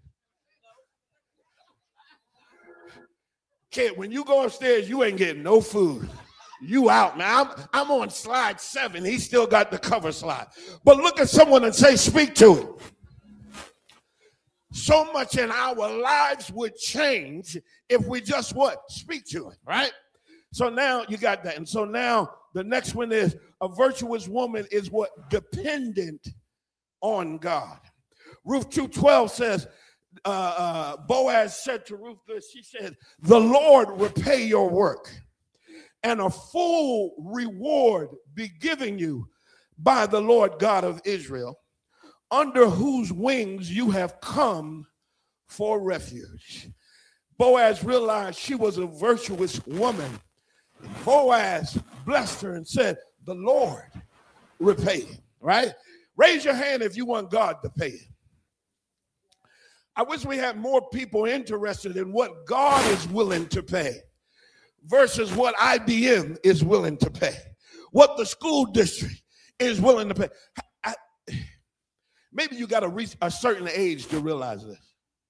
Kid, when you go upstairs, you ain't getting no food. You out, man. I'm, I'm on slide seven. He still got the cover slide. But look at someone and say, speak to it. So much in our lives would change if we just what? Speak to it, right? So now you got that. And so now the next one is a virtuous woman is what? Dependent on God. Ruth two twelve says, uh, uh, Boaz said to Ruth this, she said, the Lord repay your work and a full reward be given you by the Lord God of Israel, under whose wings you have come for refuge. Boaz realized she was a virtuous woman. Boaz blessed her and said, the Lord repay you, right? Raise your hand if you want God to pay you. I wish we had more people interested in what God is willing to pay versus what I B M is willing to pay, what the school district is willing to pay. I, maybe you got to reach a certain age to realize this.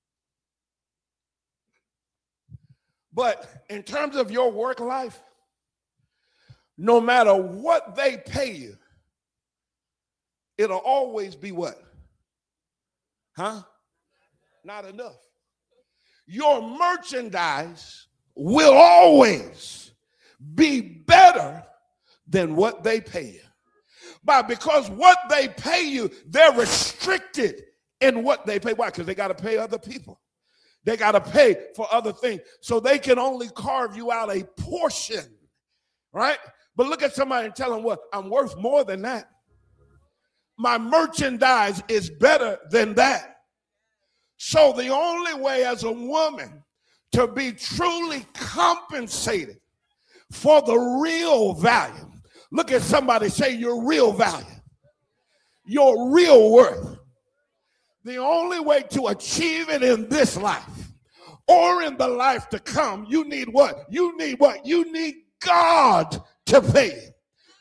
But in terms of your work life, no matter what they pay you, it'll always be what? Huh? Not enough. Your merchandise will always be better than what they pay you. But because what they pay you, they're restricted in what they pay. Why? Because they got to pay other people. They got to pay for other things. So they can only carve you out a portion, right? But look at somebody and tell them, what? I'm worth more than that. My merchandise is better than that. So the only way as a woman to be truly compensated for the real value, look at somebody, say your real value, your real worth. The only way to achieve it in this life or in the life to come, you need what? You need what? You need God to pay you.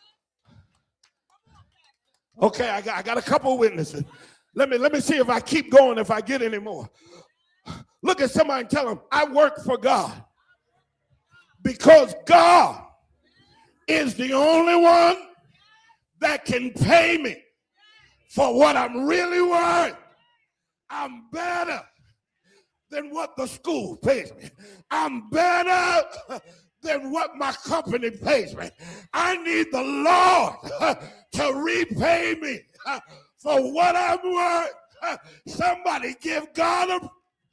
Okay, I got, I got a couple of witnesses. Let me, let me see if I keep going, if I get any more. Look at somebody and tell them, I work for God because God is the only one that can pay me for what I'm really worth. I'm better than what the school pays me. I'm better than what my company pays me. I need the Lord to repay me for what I'm worth. Somebody give God a...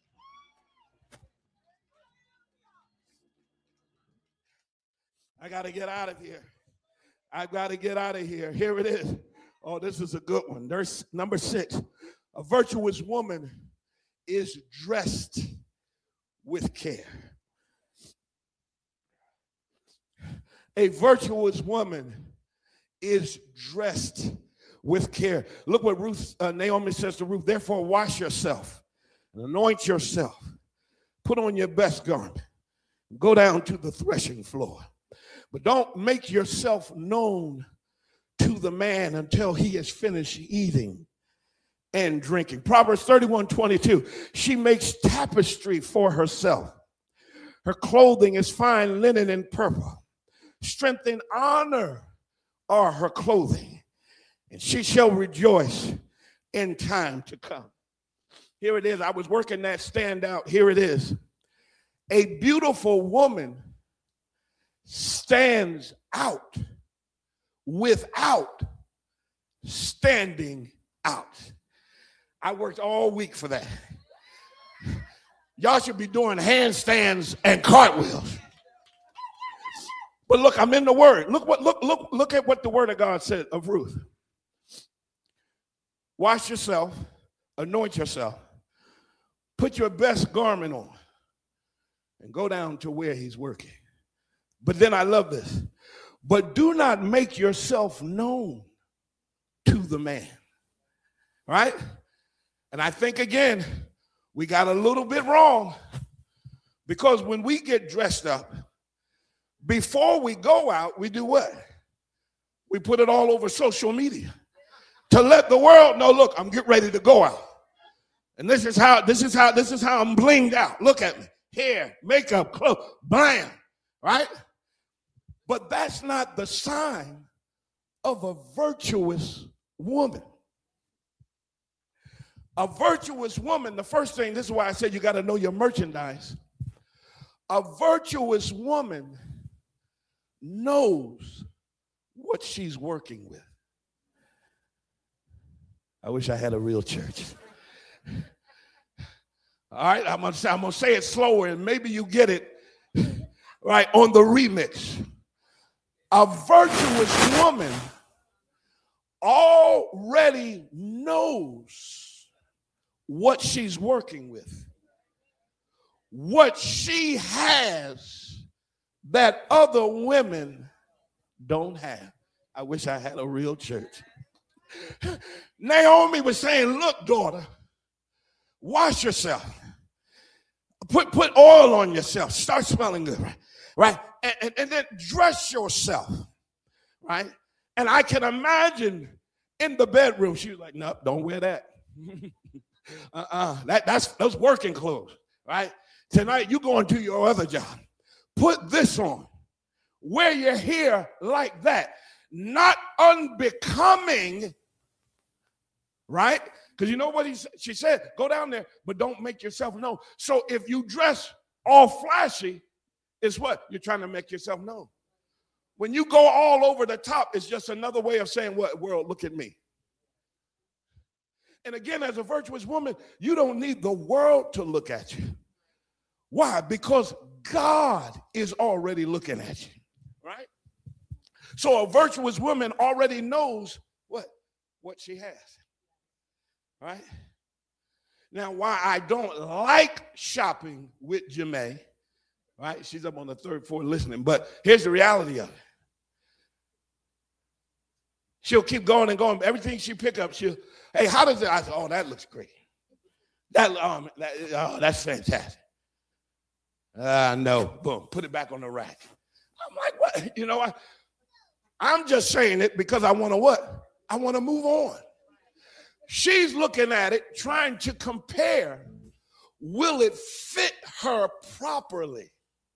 I got to get out of here. I got to get out of here. Here it is. Oh, this is a good one. There's number six. A virtuous woman is dressed with care. A virtuous woman is dressed with care. Look what Ruth, uh, Naomi says to Ruth, therefore wash yourself and anoint yourself. Put on your best garment. Go down to the threshing floor. But don't make yourself known to the man until he has finished eating and drinking. Proverbs thirty-one twenty-two, she makes tapestry for herself. Her clothing is fine linen and purple. Strength and honor are her clothing, and she shall rejoice in time to come. Here it is. I was working that stand out. Here it is. A beautiful woman stands out without standing out. I worked all week for that. Y'all should be doing handstands and cartwheels. But look, I'm in the word. Look what look look look at what the word of God said of Ruth. Wash yourself, anoint yourself, put your best garment on, and go down to where he's working. But then I love this. But do not make yourself known to the man. Right? And I think again, we got a little bit wrong, because when we get dressed up, before we go out, we do what? We put it all over social media. to let the world know, look, I'm getting ready to go out. And this is how, this is how, this is how I'm blinged out. Look at me. Hair, makeup, clothes, blam, right? But that's not the sign of a virtuous woman. A virtuous woman, the first thing, this is why I said you got to know your merchandise. A virtuous woman knows what she's working with. I wish I had a real church. All right, I'm gonna say, I'm gonna say it slower, and maybe you get it right on the remix. A virtuous woman already knows what she's working with, what she has that other women don't have. I wish I had a real church. Naomi was saying, look, daughter, wash yourself. Put, put oil on yourself. Start smelling good, right? right? And, and, and then dress yourself, right? And I can imagine in the bedroom, she was like, no, don't wear that. uh-uh, that that's those working clothes, right? Tonight, you going to your other job. Put this on. Wear your hair like that. Not unbecoming, right? Because you know what he, she said? Go down there, but don't make yourself known. So if you dress all flashy, it's what? You're trying to make yourself known. When you go all over the top, it's just another way of saying, what, world, look at me. And again, as a virtuous woman, you don't need the world to look at you. Why? Because God is already looking at you, right? So a virtuous woman already knows what, what she has, right? Now, why I don't like shopping with Jemay, right? She's up on the third floor listening, but here's the reality of it. She'll keep going and going. Everything she pick up, she'll, hey, how does it? I said, oh, that looks great. That, um, that oh, that's fantastic. Ah, uh, no, boom, put it back on the rack. I'm like, what? You know, I, I'm just saying it because I want to what? I want to move on. She's looking at it, trying to compare. Will it fit her properly?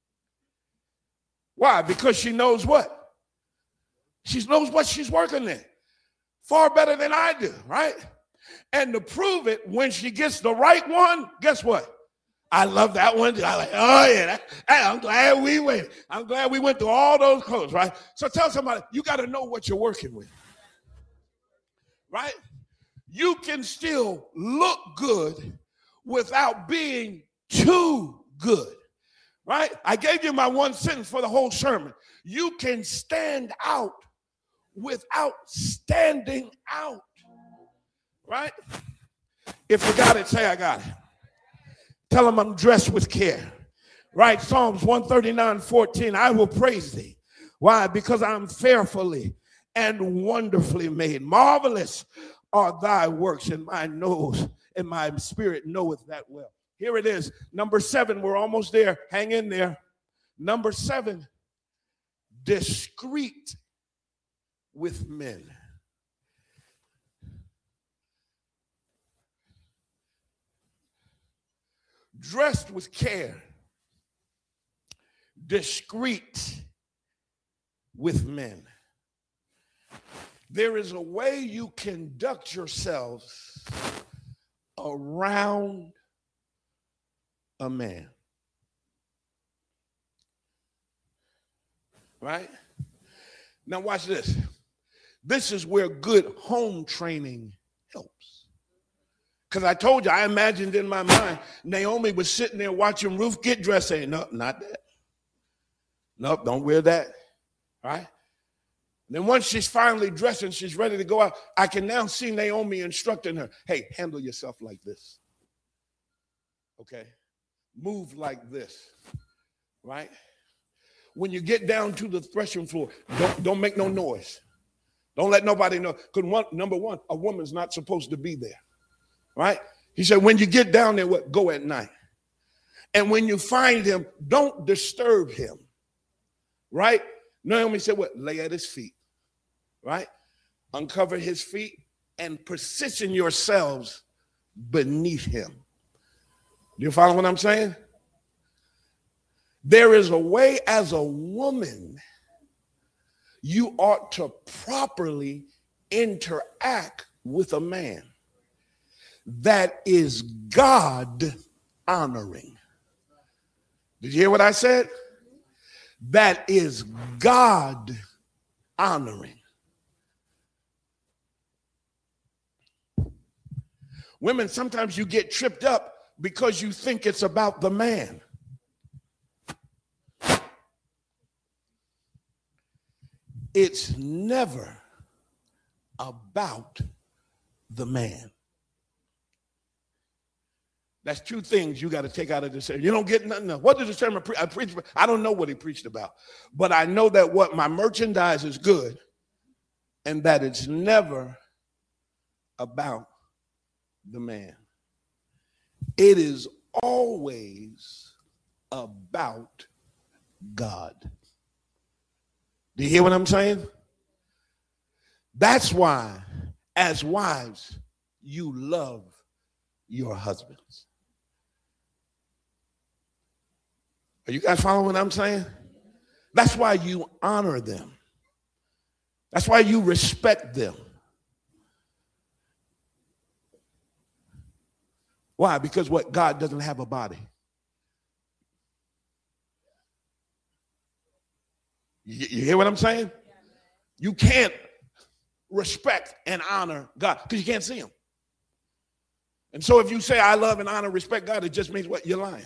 Why? Because she knows what? She knows what she's working in far better than I do, right? And to prove it, when she gets the right one, guess what? I love that one. I like, oh yeah, that, I'm glad we went. I'm glad we went through all those clothes, right? So tell somebody, you got to know what you're working with, right? You can still look good without being too good, right? I gave you my one sentence for the whole sermon. You can stand out without standing out, right? If you got it, say I got it. Tell them I'm dressed with care, right? Psalms one thirty-nine, fourteen, I will praise thee. Why? Because I'm fearfully and wonderfully made. Marvelous are thy works, and my nose and my spirit knoweth that well. Here it is. Number seven, we're almost there. Hang in there. Number seven, discreet with men. Dressed with care, discreet with men. There is a way you conduct yourselves around a man, right? Now watch this. This is where good home training helps. Because I told you, I imagined in my mind, Naomi was sitting there watching Ruth get dressed, saying, no, not that. Nope, don't wear that, right? And then once she's finally dressed and she's ready to go out, I can now see Naomi instructing her, hey, handle yourself like this, okay? Move like this, right? When you get down to the threshing floor, don't, don't make no noise. Don't let nobody know. Because one, number one, a woman's not supposed to be there. Right? He said, when you get down there, what? Go at night. And when you find him, don't disturb him. Right? Naomi said, what? Lay at his feet. Right? Uncover his feet and position yourselves beneath him. Do you follow what I'm saying? There is a way as a woman you ought to properly interact with a man that is God honoring. Did you hear what I said? That is God honoring. Women, sometimes you get tripped up because you think it's about the man. It's never about the man. That's two things you got to take out of the sermon. You don't get nothing else. What did the sermon pre- I preach? I don't know what he preached about, but I know that what my merchandise is good and that it's never about the man. It is always about God. Do you hear what I'm saying? That's why, as wives, you love your husbands. Are you guys following what I'm saying? That's why you honor them. That's why you respect them. Why? Because what? God doesn't have a body. You, you hear what I'm saying? You can't respect and honor God because you can't see him. And so if you say, I love and honor, respect God, it just means what? You're lying.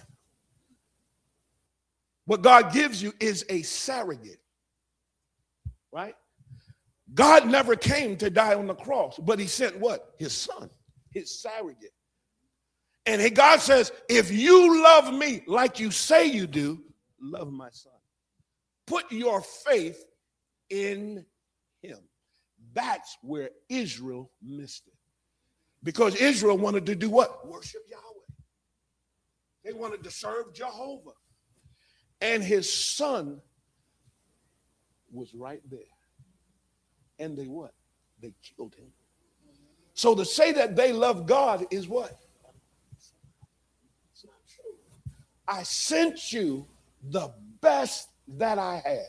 What God gives you is a surrogate, right? God never came to die on the cross, but he sent what? His son, his surrogate. And God says, if you love me like you say you do, love my son. Put your faith in him. That's where Israel missed it. Because Israel wanted to do what? Worship Yahweh. They wanted to serve Jehovah. And his son was right there. And they what? They killed him. So to say that they love God is what? It's not true. I sent you the best that I had.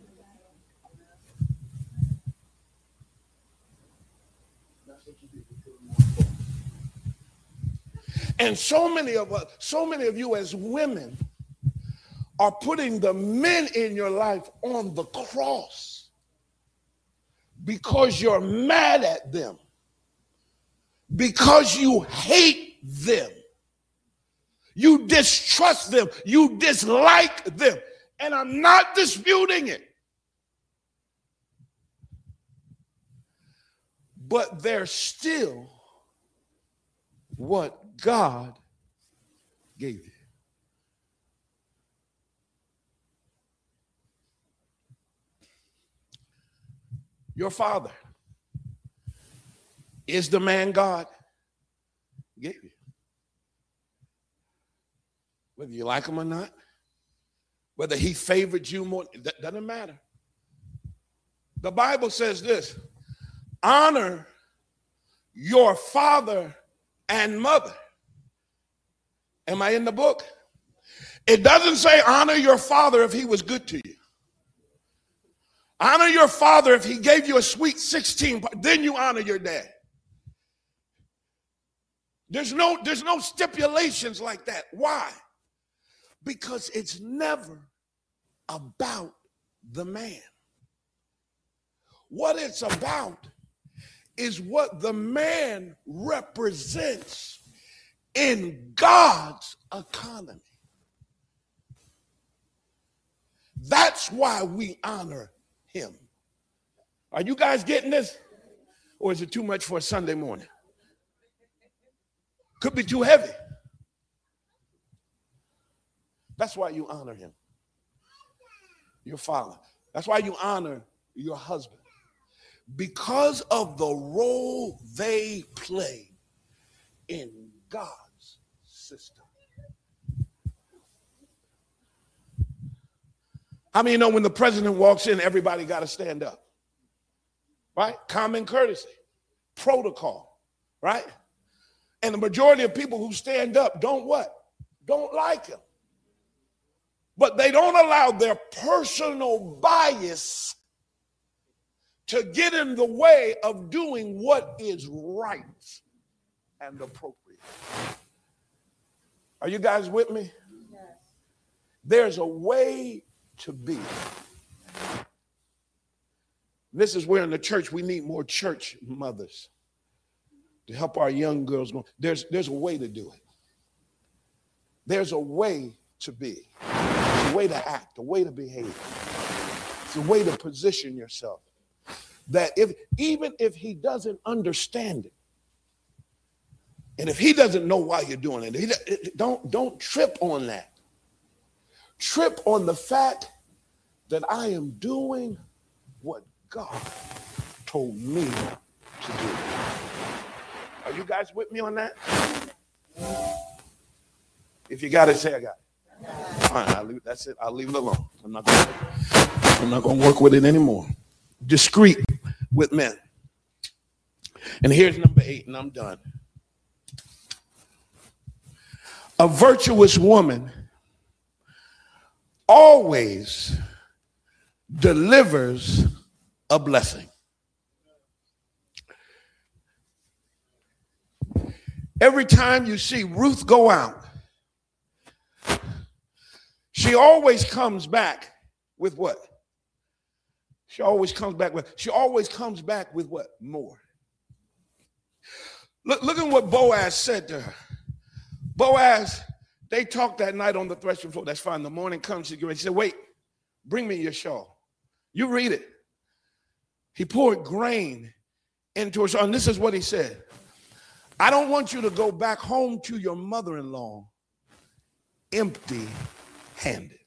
And so many of us, so many of you as women are putting the men in your life on the cross because you're mad at them, because you hate them, you distrust them, you dislike them. And I'm not disputing it. But they're still what God gave you. Your father is the man God gave you. Whether you like him or not, whether he favored you more, that doesn't matter. The Bible says this: honor your father and mother. Am I in the book? It doesn't say honor your father if he was good to you. Honor your father if he gave you a sweet sixteen, then you honor your dad. There's no, there's no stipulations like that. Why? Because it's never about the man. What it's about is what the man represents in God's economy. That's why we honor him. Are you guys getting this? Or is it too much for a Sunday morning? Could be too heavy. That's why you honor him. Your father. That's why you honor your husband. Because of the role they play in God's system. How many know when the president walks in, everybody got to stand up? Right? Common courtesy. protocol, right? And the majority of people who stand up don't what? Don't like him. But they don't allow their personal bias to get in the way of doing what is right and appropriate. Are you guys with me? Yes. There's a way to be. This is where in the church we need more church mothers to help our young girls go. There's, there's a way to do it. There's a way to be. There's a way to act, a way to behave. It's a way to position yourself. That if even if he doesn't understand it, and if he doesn't know why you're doing it, he, don't, don't trip on that. Trip on the fact that I am doing what God told me to do. Are you guys with me on that? If you got it, say I got it. All right, I'll leave, that's it. I'll leave it alone. I'm not going I'm not going to work with it anymore. Discreet with men. And here's number eight, and I'm done. A virtuous woman always delivers a blessing. Every time you see Ruth go out, she always comes back with what? She always comes back with, she always comes back with what? More. Look, look at what Boaz said to her. Boaz, they talked that night on the threshing floor. That's fine. The morning comes, she said, wait, bring me your shawl. You read it. He poured grain into her shawl. And this is what he said. I don't want you to go back home to your mother-in-law empty-handed.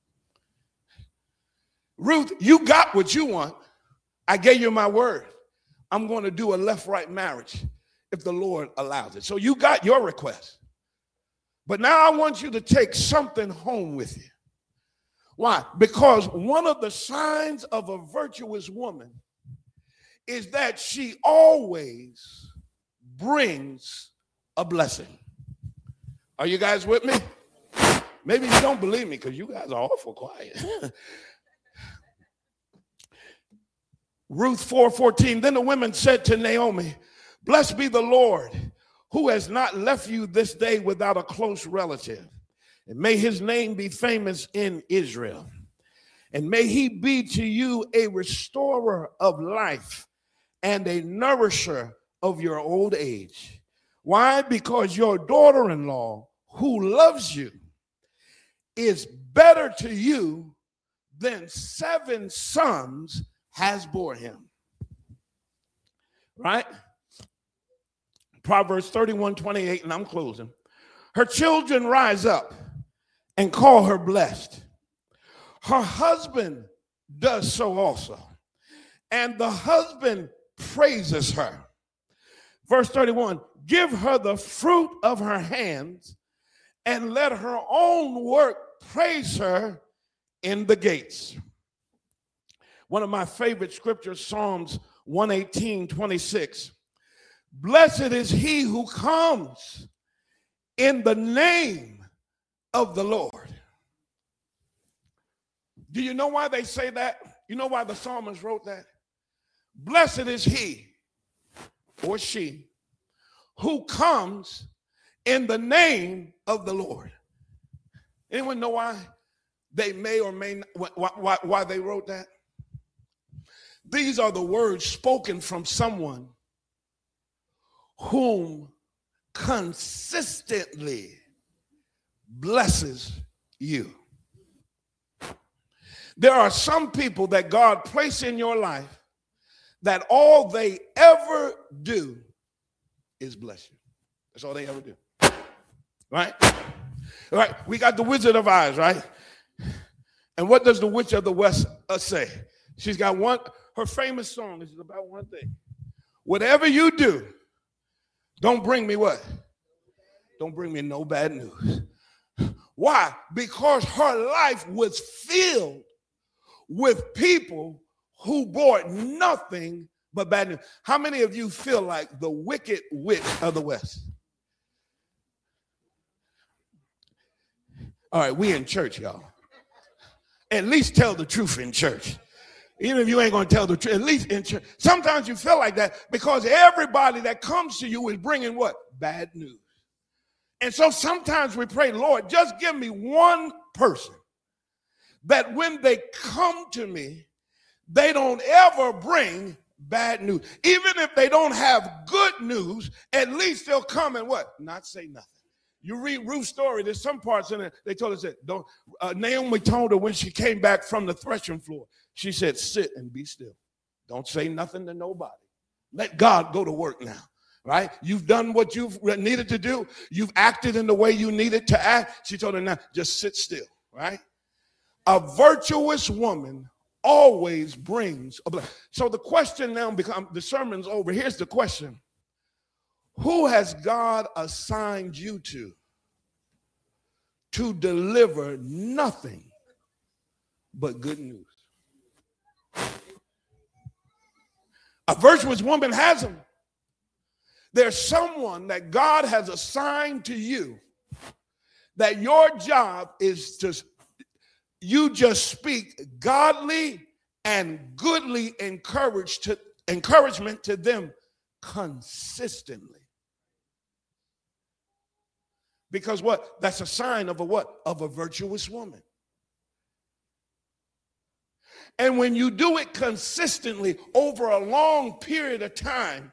Ruth, you got what you want. I gave you my word. I'm going to do a left-right marriage if the Lord allows it. So you got your request. But now I want you to take something home with you. Why? Because one of the signs of a virtuous woman is that she always brings a blessing. Are you guys with me? Maybe you don't believe me because you guys are awful quiet. Ruth four fourteen, then the women said to Naomi, blessed be the Lord, who has not left you this day without a close relative. And may his name be famous in Israel. And may he be to you a restorer of life and a nourisher of your old age. Why? Because your daughter-in-law, who loves you, is better to you than seven sons has bore him. Right? Proverbs thirty-one twenty-eight, and I'm closing. Her children rise up and call her blessed. Her husband does so also. And the husband praises her. Verse thirty-one, give her the fruit of her hands and let her own work praise her in the gates. One of my favorite scriptures, Psalms one eighteen twenty-six. Blessed is he who comes in the name of the Lord. Do you know why they say that? You know why the psalmist wrote that? Blessed is he or she who comes in the name of the Lord. Anyone know why they may or may not, why, why, why they wrote that? These are the words spoken from someone whom consistently blesses you. There are some people that God placed in your life that all they ever do is bless you. That's all they ever do. Right? Right? We got the Wizard of Oz, right? And what does the Witch of the West uh, say? She's got one, her famous song is about one thing. Whatever you do, don't bring me what? Don't bring me no bad news. Why? Because her life was filled with people who brought nothing but bad news. How many of you feel like the wicked witch of the West? All right, we in church, y'all. At least tell the truth in church. Even if you ain't going to tell the truth, at least in church. Sometimes you feel like that because everybody that comes to you is bringing what? Bad news. And so sometimes we pray, Lord, just give me one person that when they come to me, they don't ever bring bad news. Even if they don't have good news, at least they'll come and what? Not say nothing. You read Ruth's story, there's some parts in it, they told us that, don't, uh, Naomi told her when she came back from the threshing floor, she said, sit and be still. Don't say nothing to nobody. Let God go to work now, right? You've done what you've needed to do. You've acted in the way you needed to act. She told her, now just sit still, right? A virtuous woman always brings a blessing. So the question now becomes, the sermon's over. Here's the question. Who has God assigned you to to deliver nothing but good news? A virtuous woman has them. There's someone that God has assigned to you that your job is to, you just speak godly and goodly encourage to, encouragement to them consistently. Because what? That's a sign of a what? Of a virtuous woman. And when you do it consistently over a long period of time,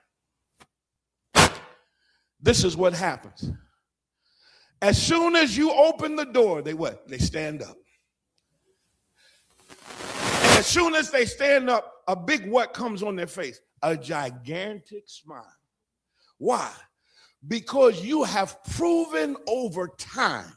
this is what happens. As soon as you open the door, they what? They stand up. And as soon as they stand up, a big what comes on their face? A gigantic smile. Why? Because you have proven over time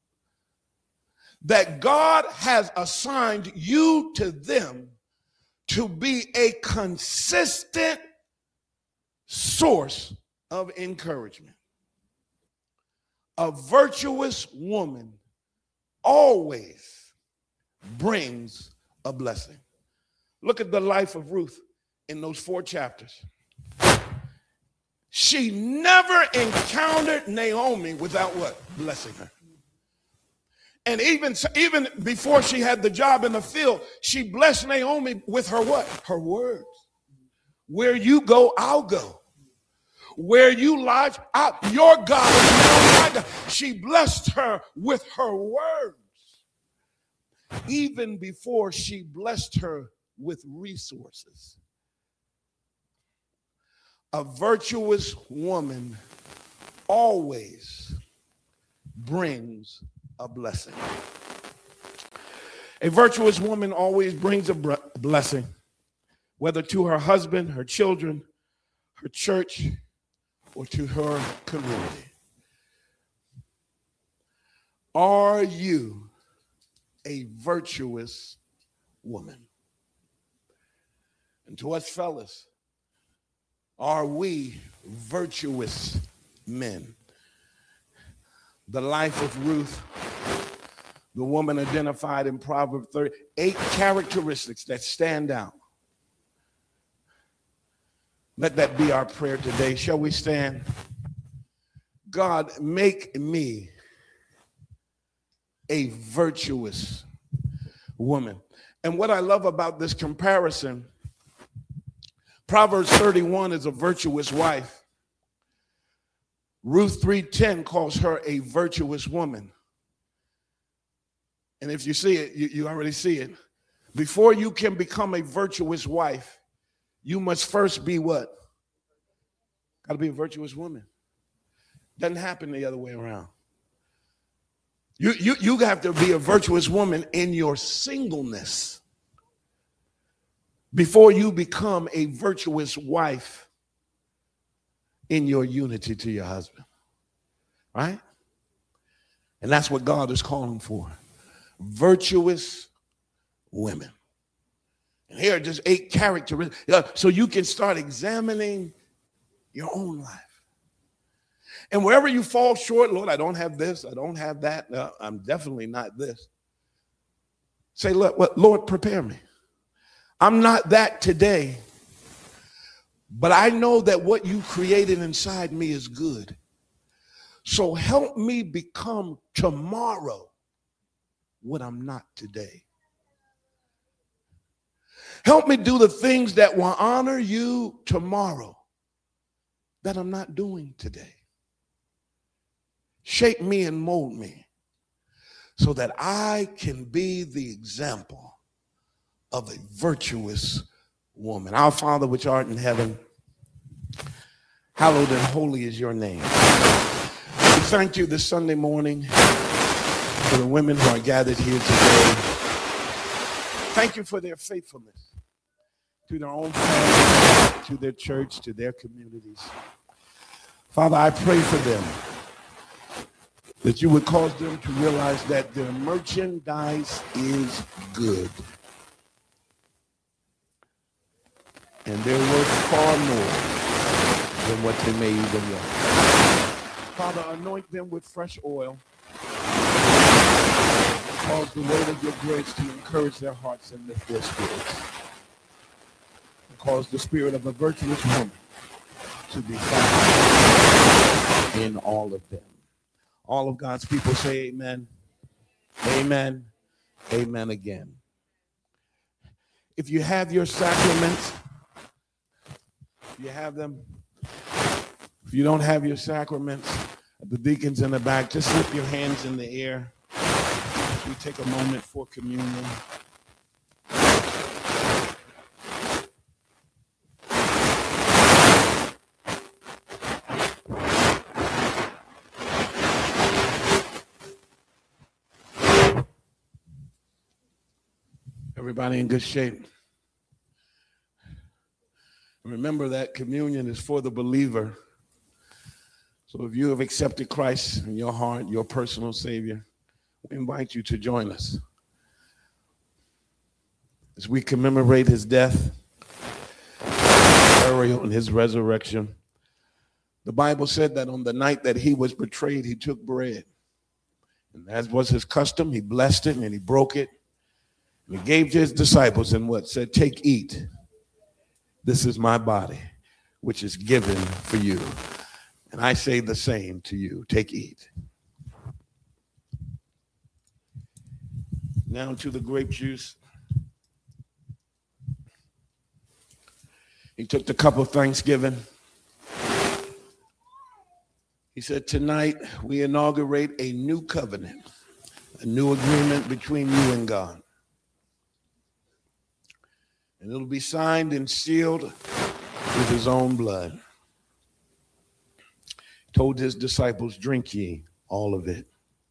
that God has assigned you to them to be a consistent source of encouragement. A virtuous woman always brings a blessing. Look at the life of Ruth in those four chapters. She never encountered Naomi without what? Blessing her. And even, even before she had the job in the field, she blessed Naomi with her what? Her words. Where you go, I'll go. Where you lodge, out. Your God is now my God. She blessed her with her words. Even before she blessed her with resources. A virtuous woman always brings a blessing. A virtuous woman always brings a blessing, whether to her husband, her children, her church, or to her community. Are you a virtuous woman? And to us fellas, are we virtuous men? The life of Ruth, the woman identified in Proverbs thirty, eight characteristics that stand out. Let that be our prayer today. Shall we stand? God, make me a virtuous woman. And what I love about this comparison, Proverbs thirty-one is a virtuous wife. Ruth three ten calls her a virtuous woman. And if you see it, you, you already see it. Before you can become a virtuous wife, you must first be what? Got to be a virtuous woman. Doesn't happen the other way around. You, you, you have to be a virtuous woman in your singleness before you become a virtuous wife in your unity to your husband, right? And that's what God is calling for. Virtuous women. And here are just eight characteristics. So you can start examining your own life. And wherever you fall short, Lord, I don't have this, I don't have that, no, I'm definitely not this. Say, look, Lord, prepare me. I'm not that today, But I know that what you created inside me is good. So help me become tomorrow what I'm not today. Help me do the things that will honor you tomorrow that I'm not doing today. Shape me and mold me so that I can be the example of a virtuous woman. Our Father which art in heaven, hallowed and holy is your name. We thank you this Sunday morning for the women who are gathered here today. Thank you for their faithfulness to their own family, to their church, to their communities. Father, I pray for them that you would cause them to realize that their merchandise is good and they're worth far more than what they may even want. Father, anoint them with fresh oil. Cause the word of your grace to encourage their hearts and lift their spirits. And cause the spirit of a virtuous woman to be found in all of them. All of God's people say amen. Amen. Amen again. If you have your sacraments, if you have them, if you don't have your sacraments, the deacons in the back, just slip your hands in the air. We take a moment for communion. Everybody in good shape? Remember that communion is for the believer. So if you have accepted Christ in your heart, your personal Savior, we invite you to join us as we commemorate his death, burial, and his resurrection. The Bible said that on the night that he was betrayed, he took bread. And as was his custom, he blessed it and he broke it. And he gave to his disciples and what? Said, take, eat. This is my body, which is given for you. And I say the same to you. Take, eat. Now to the grape juice. He took the cup of thanksgiving. He said, tonight we inaugurate a new covenant, a new agreement between you and God. And it'll be signed and sealed with his own blood. He told his disciples, drink ye all of it.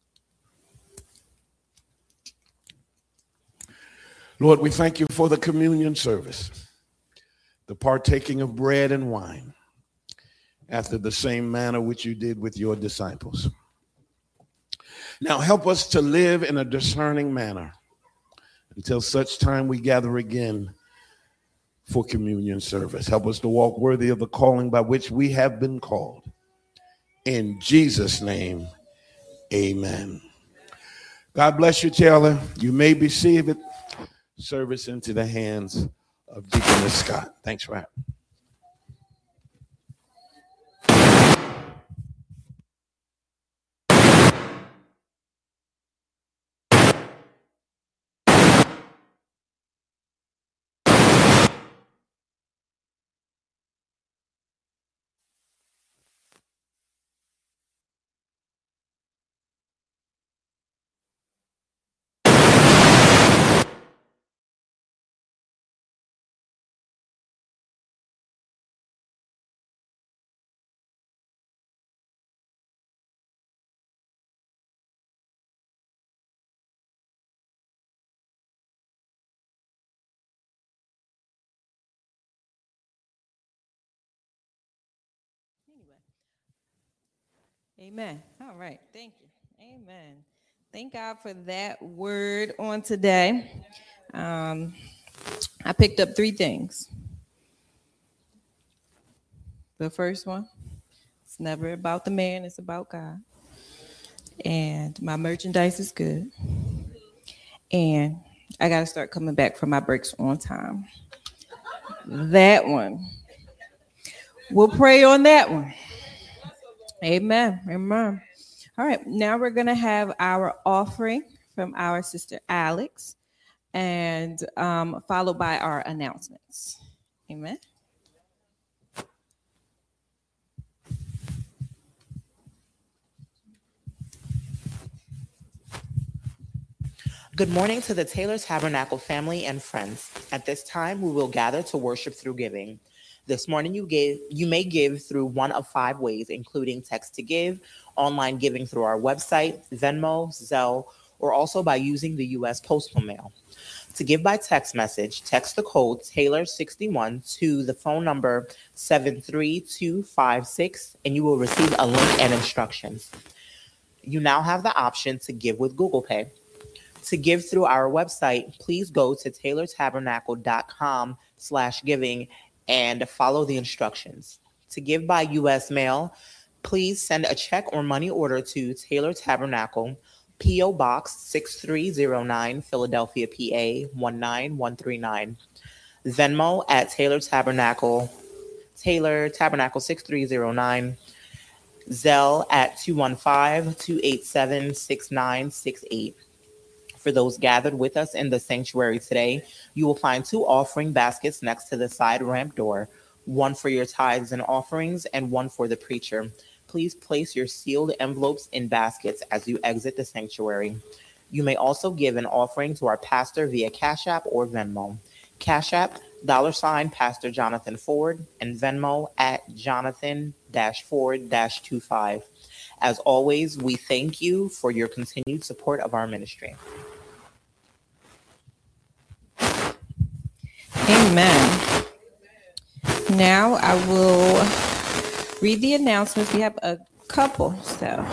Lord, we thank you for the communion service, the partaking of bread and wine after the same manner which you did with your disciples. Now help us to live in a discerning manner until such time we gather again for communion service. Help us to walk worthy of the calling by which we have been called. In Jesus' name, amen. God bless you, Taylor. You may be seated. Service into the hands of Deaconess Scott. Thanks for having me. Amen. All right. Thank you. Amen. Thank God for that word on today. Um, I picked up three things. The first one, it's never about the man, it's about God. And my merchandise is good. And I got to start coming back for my breaks on time. That one. We'll pray on that one. Amen. Amen. All right. Now we're going to have our offering from our sister Alex, and um, followed by our announcements. Amen. Good morning to the Taylor Tabernacle family and friends. At this time, we will gather to worship through giving. This morning, you gave, you may give through one of five ways, including text to give, online giving through our website, Venmo, Zelle, or also by using the U S postal mail. To give by text message, text the code Taylor sixty-one to the phone number seven three two five six, and you will receive a link and instructions. You now have the option to give with Google Pay. To give through our website, please go to taylortabernacle.com slash giving and follow the instructions. To give by U S mail, please send a check or money order to Taylor Tabernacle, P O Box six three zero nine, Philadelphia, P A one nine one three nine. Venmo at Taylor Tabernacle, Taylor Tabernacle six three zero nine. Zelle at two one five, two eight seven, six nine six eight. For those gathered with us in the sanctuary today, you will find two offering baskets next to the side ramp door, one for your tithes and offerings and one for the preacher. Please place your sealed envelopes in baskets as you exit the sanctuary. You may also give an offering to our pastor via Cash App or Venmo. Cash App, dollar sign Pastor Jonathan Ford, and Venmo at Jonathan Ford twenty-five. As always, we thank you for your continued support of our ministry. Amen. Now I will read the announcements. We have a couple. So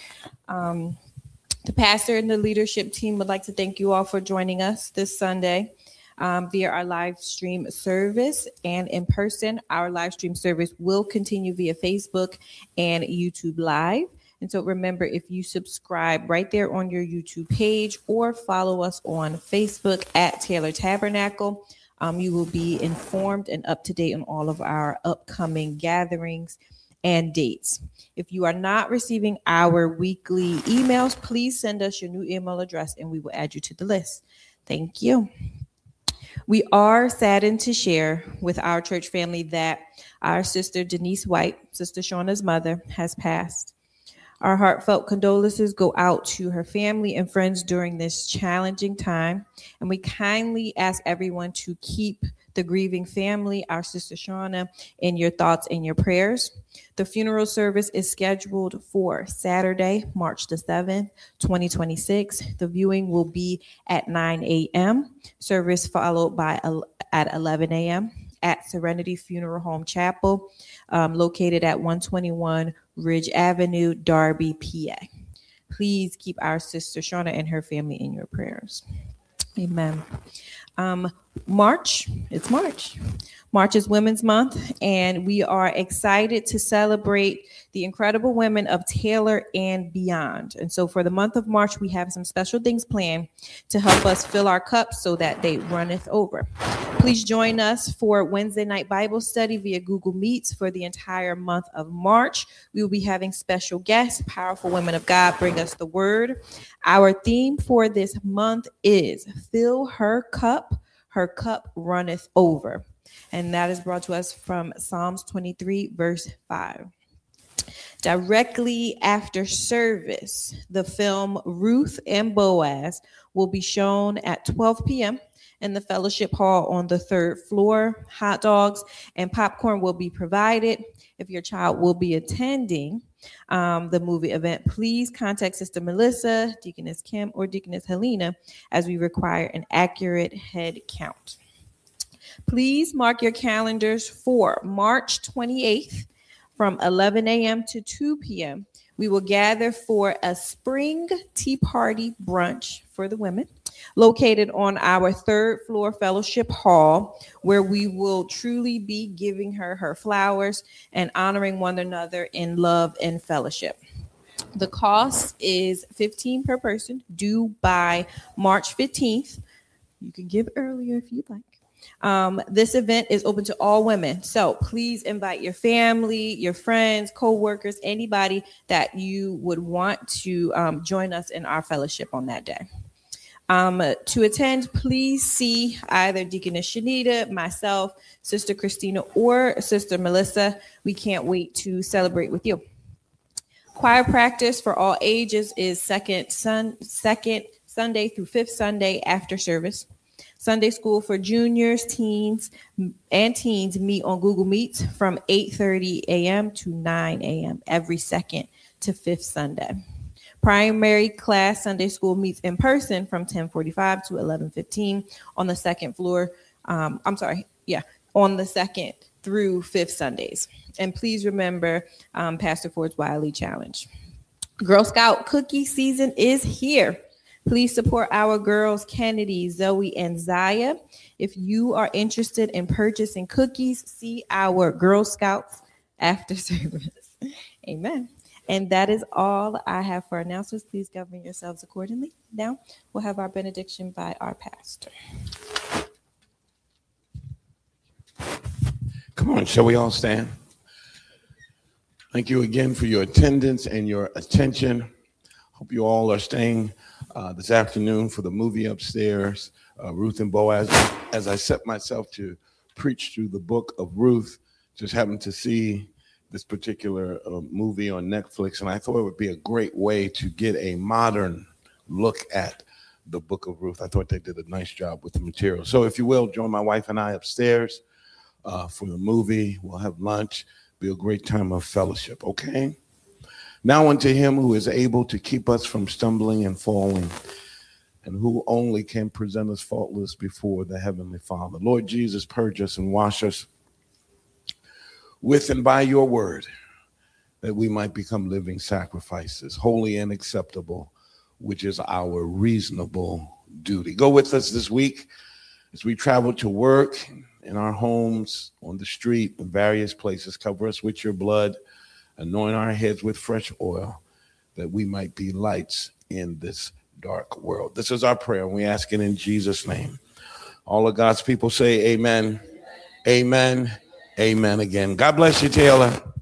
um, the pastor and the leadership team would like to thank you all for joining us this Sunday um, via our live stream service and in person. Our live stream service will continue via Facebook and YouTube Live. And so remember, if you subscribe right there on your YouTube page or follow us on Facebook at Taylor Tabernacle, Um, you will be informed and up to date on all of our upcoming gatherings and dates. If you are not receiving our weekly emails, please send us your new email address and we will add you to the list. Thank you. We are saddened to share with our church family that our sister Denise White, Sister Shauna's mother, has passed. Our heartfelt condolences go out to her family and friends during this challenging time. And we kindly ask everyone to keep the grieving family, our sister Shauna, in your thoughts and your prayers. The funeral service is scheduled for Saturday, March the seventh, twenty twenty-six. The viewing will be at nine a.m. Service followed by at eleven a.m. at Serenity Funeral Home Chapel, um, located at one twenty-one Ridge Avenue, Darby, P A. Please keep our sister Shauna and her family in your prayers. Amen. Um, March, it's March. March is Women's Month, and we are excited to celebrate the incredible women of Taylor and beyond. And so for the month of March, we have some special things planned to help us fill our cups so that they runneth over. Please join us for Wednesday night Bible study via Google Meets for the entire month of March. We will be having special guests, powerful women of God, bring us the word. Our theme for this month is Fill Her Cup, Her Cup Runneth Over. And that is brought to us from Psalms twenty-three, verse five. Directly after service, the film Ruth and Boaz will be shown at twelve p.m. in the fellowship hall on the third floor. Hot dogs and popcorn will be provided. If your child will be attending um, the movie event, please contact Sister Melissa, Deaconess Kim, or Deaconess Helena, as we require an accurate head count. Please mark your calendars for March twenty-eighth from eleven a.m. to two p.m. We will gather for a spring tea party brunch for the women located on our third floor fellowship hall, where we will truly be giving her her flowers and honoring one another in love and fellowship. The cost is fifteen dollars per person, due by March fifteenth. You can give earlier if you'd like. Um, this event is open to all women. So please invite your family, your friends, co-workers, anybody that you would want to um, join us in our fellowship on that day. Um, to attend, please see either Deaconess Shanita, myself, Sister Christina, or Sister Melissa. We can't wait to celebrate with you. Choir practice for all ages is second, sun, second Sunday through fifth Sunday after service. Sunday school for juniors, teens, and teens meet on Google Meets from eight thirty a.m. to nine a.m. every second to fifth Sunday. Primary class Sunday school meets in person from ten forty-five to eleven fifteen on the second floor. Um, I'm sorry, yeah, on the second through fifth Sundays. And please remember um, Pastor Ford's Wiley Challenge. Girl Scout cookie season is here. Please support our girls, Kennedy, Zoe, and Zaya. If you are interested in purchasing cookies, see our Girl Scouts after service. Amen. And that is all I have for announcements. Please govern yourselves accordingly. Now we'll have our benediction by our pastor. Come on, shall we all stand? Thank you again for your attendance and your attention. Hope you all are staying uh, this afternoon for the movie upstairs, uh, Ruth and Boaz. As I set myself to preach through the book of Ruth, just happened to see this particular uh, movie on Netflix, and I thought it would be a great way to get a modern look at the book of Ruth. I thought they did a nice job with the material. So if you will, join my wife and I upstairs uh, for the movie. We'll have lunch. Be a great time of fellowship, okay? Now unto him who is able to keep us from stumbling and falling, and who only can present us faultless before the Heavenly Father. Lord Jesus, purge us and wash us with and by your word, that we might become living sacrifices, holy and acceptable, which is our reasonable duty. Go with us this week as we travel to work, in our homes, on the street, in various places. Cover us with your blood, anoint our heads with fresh oil, that we might be lights in this dark world. This is our prayer, and we ask it in Jesus' name. All of God's people say amen, amen, amen again. God bless you, Taylor.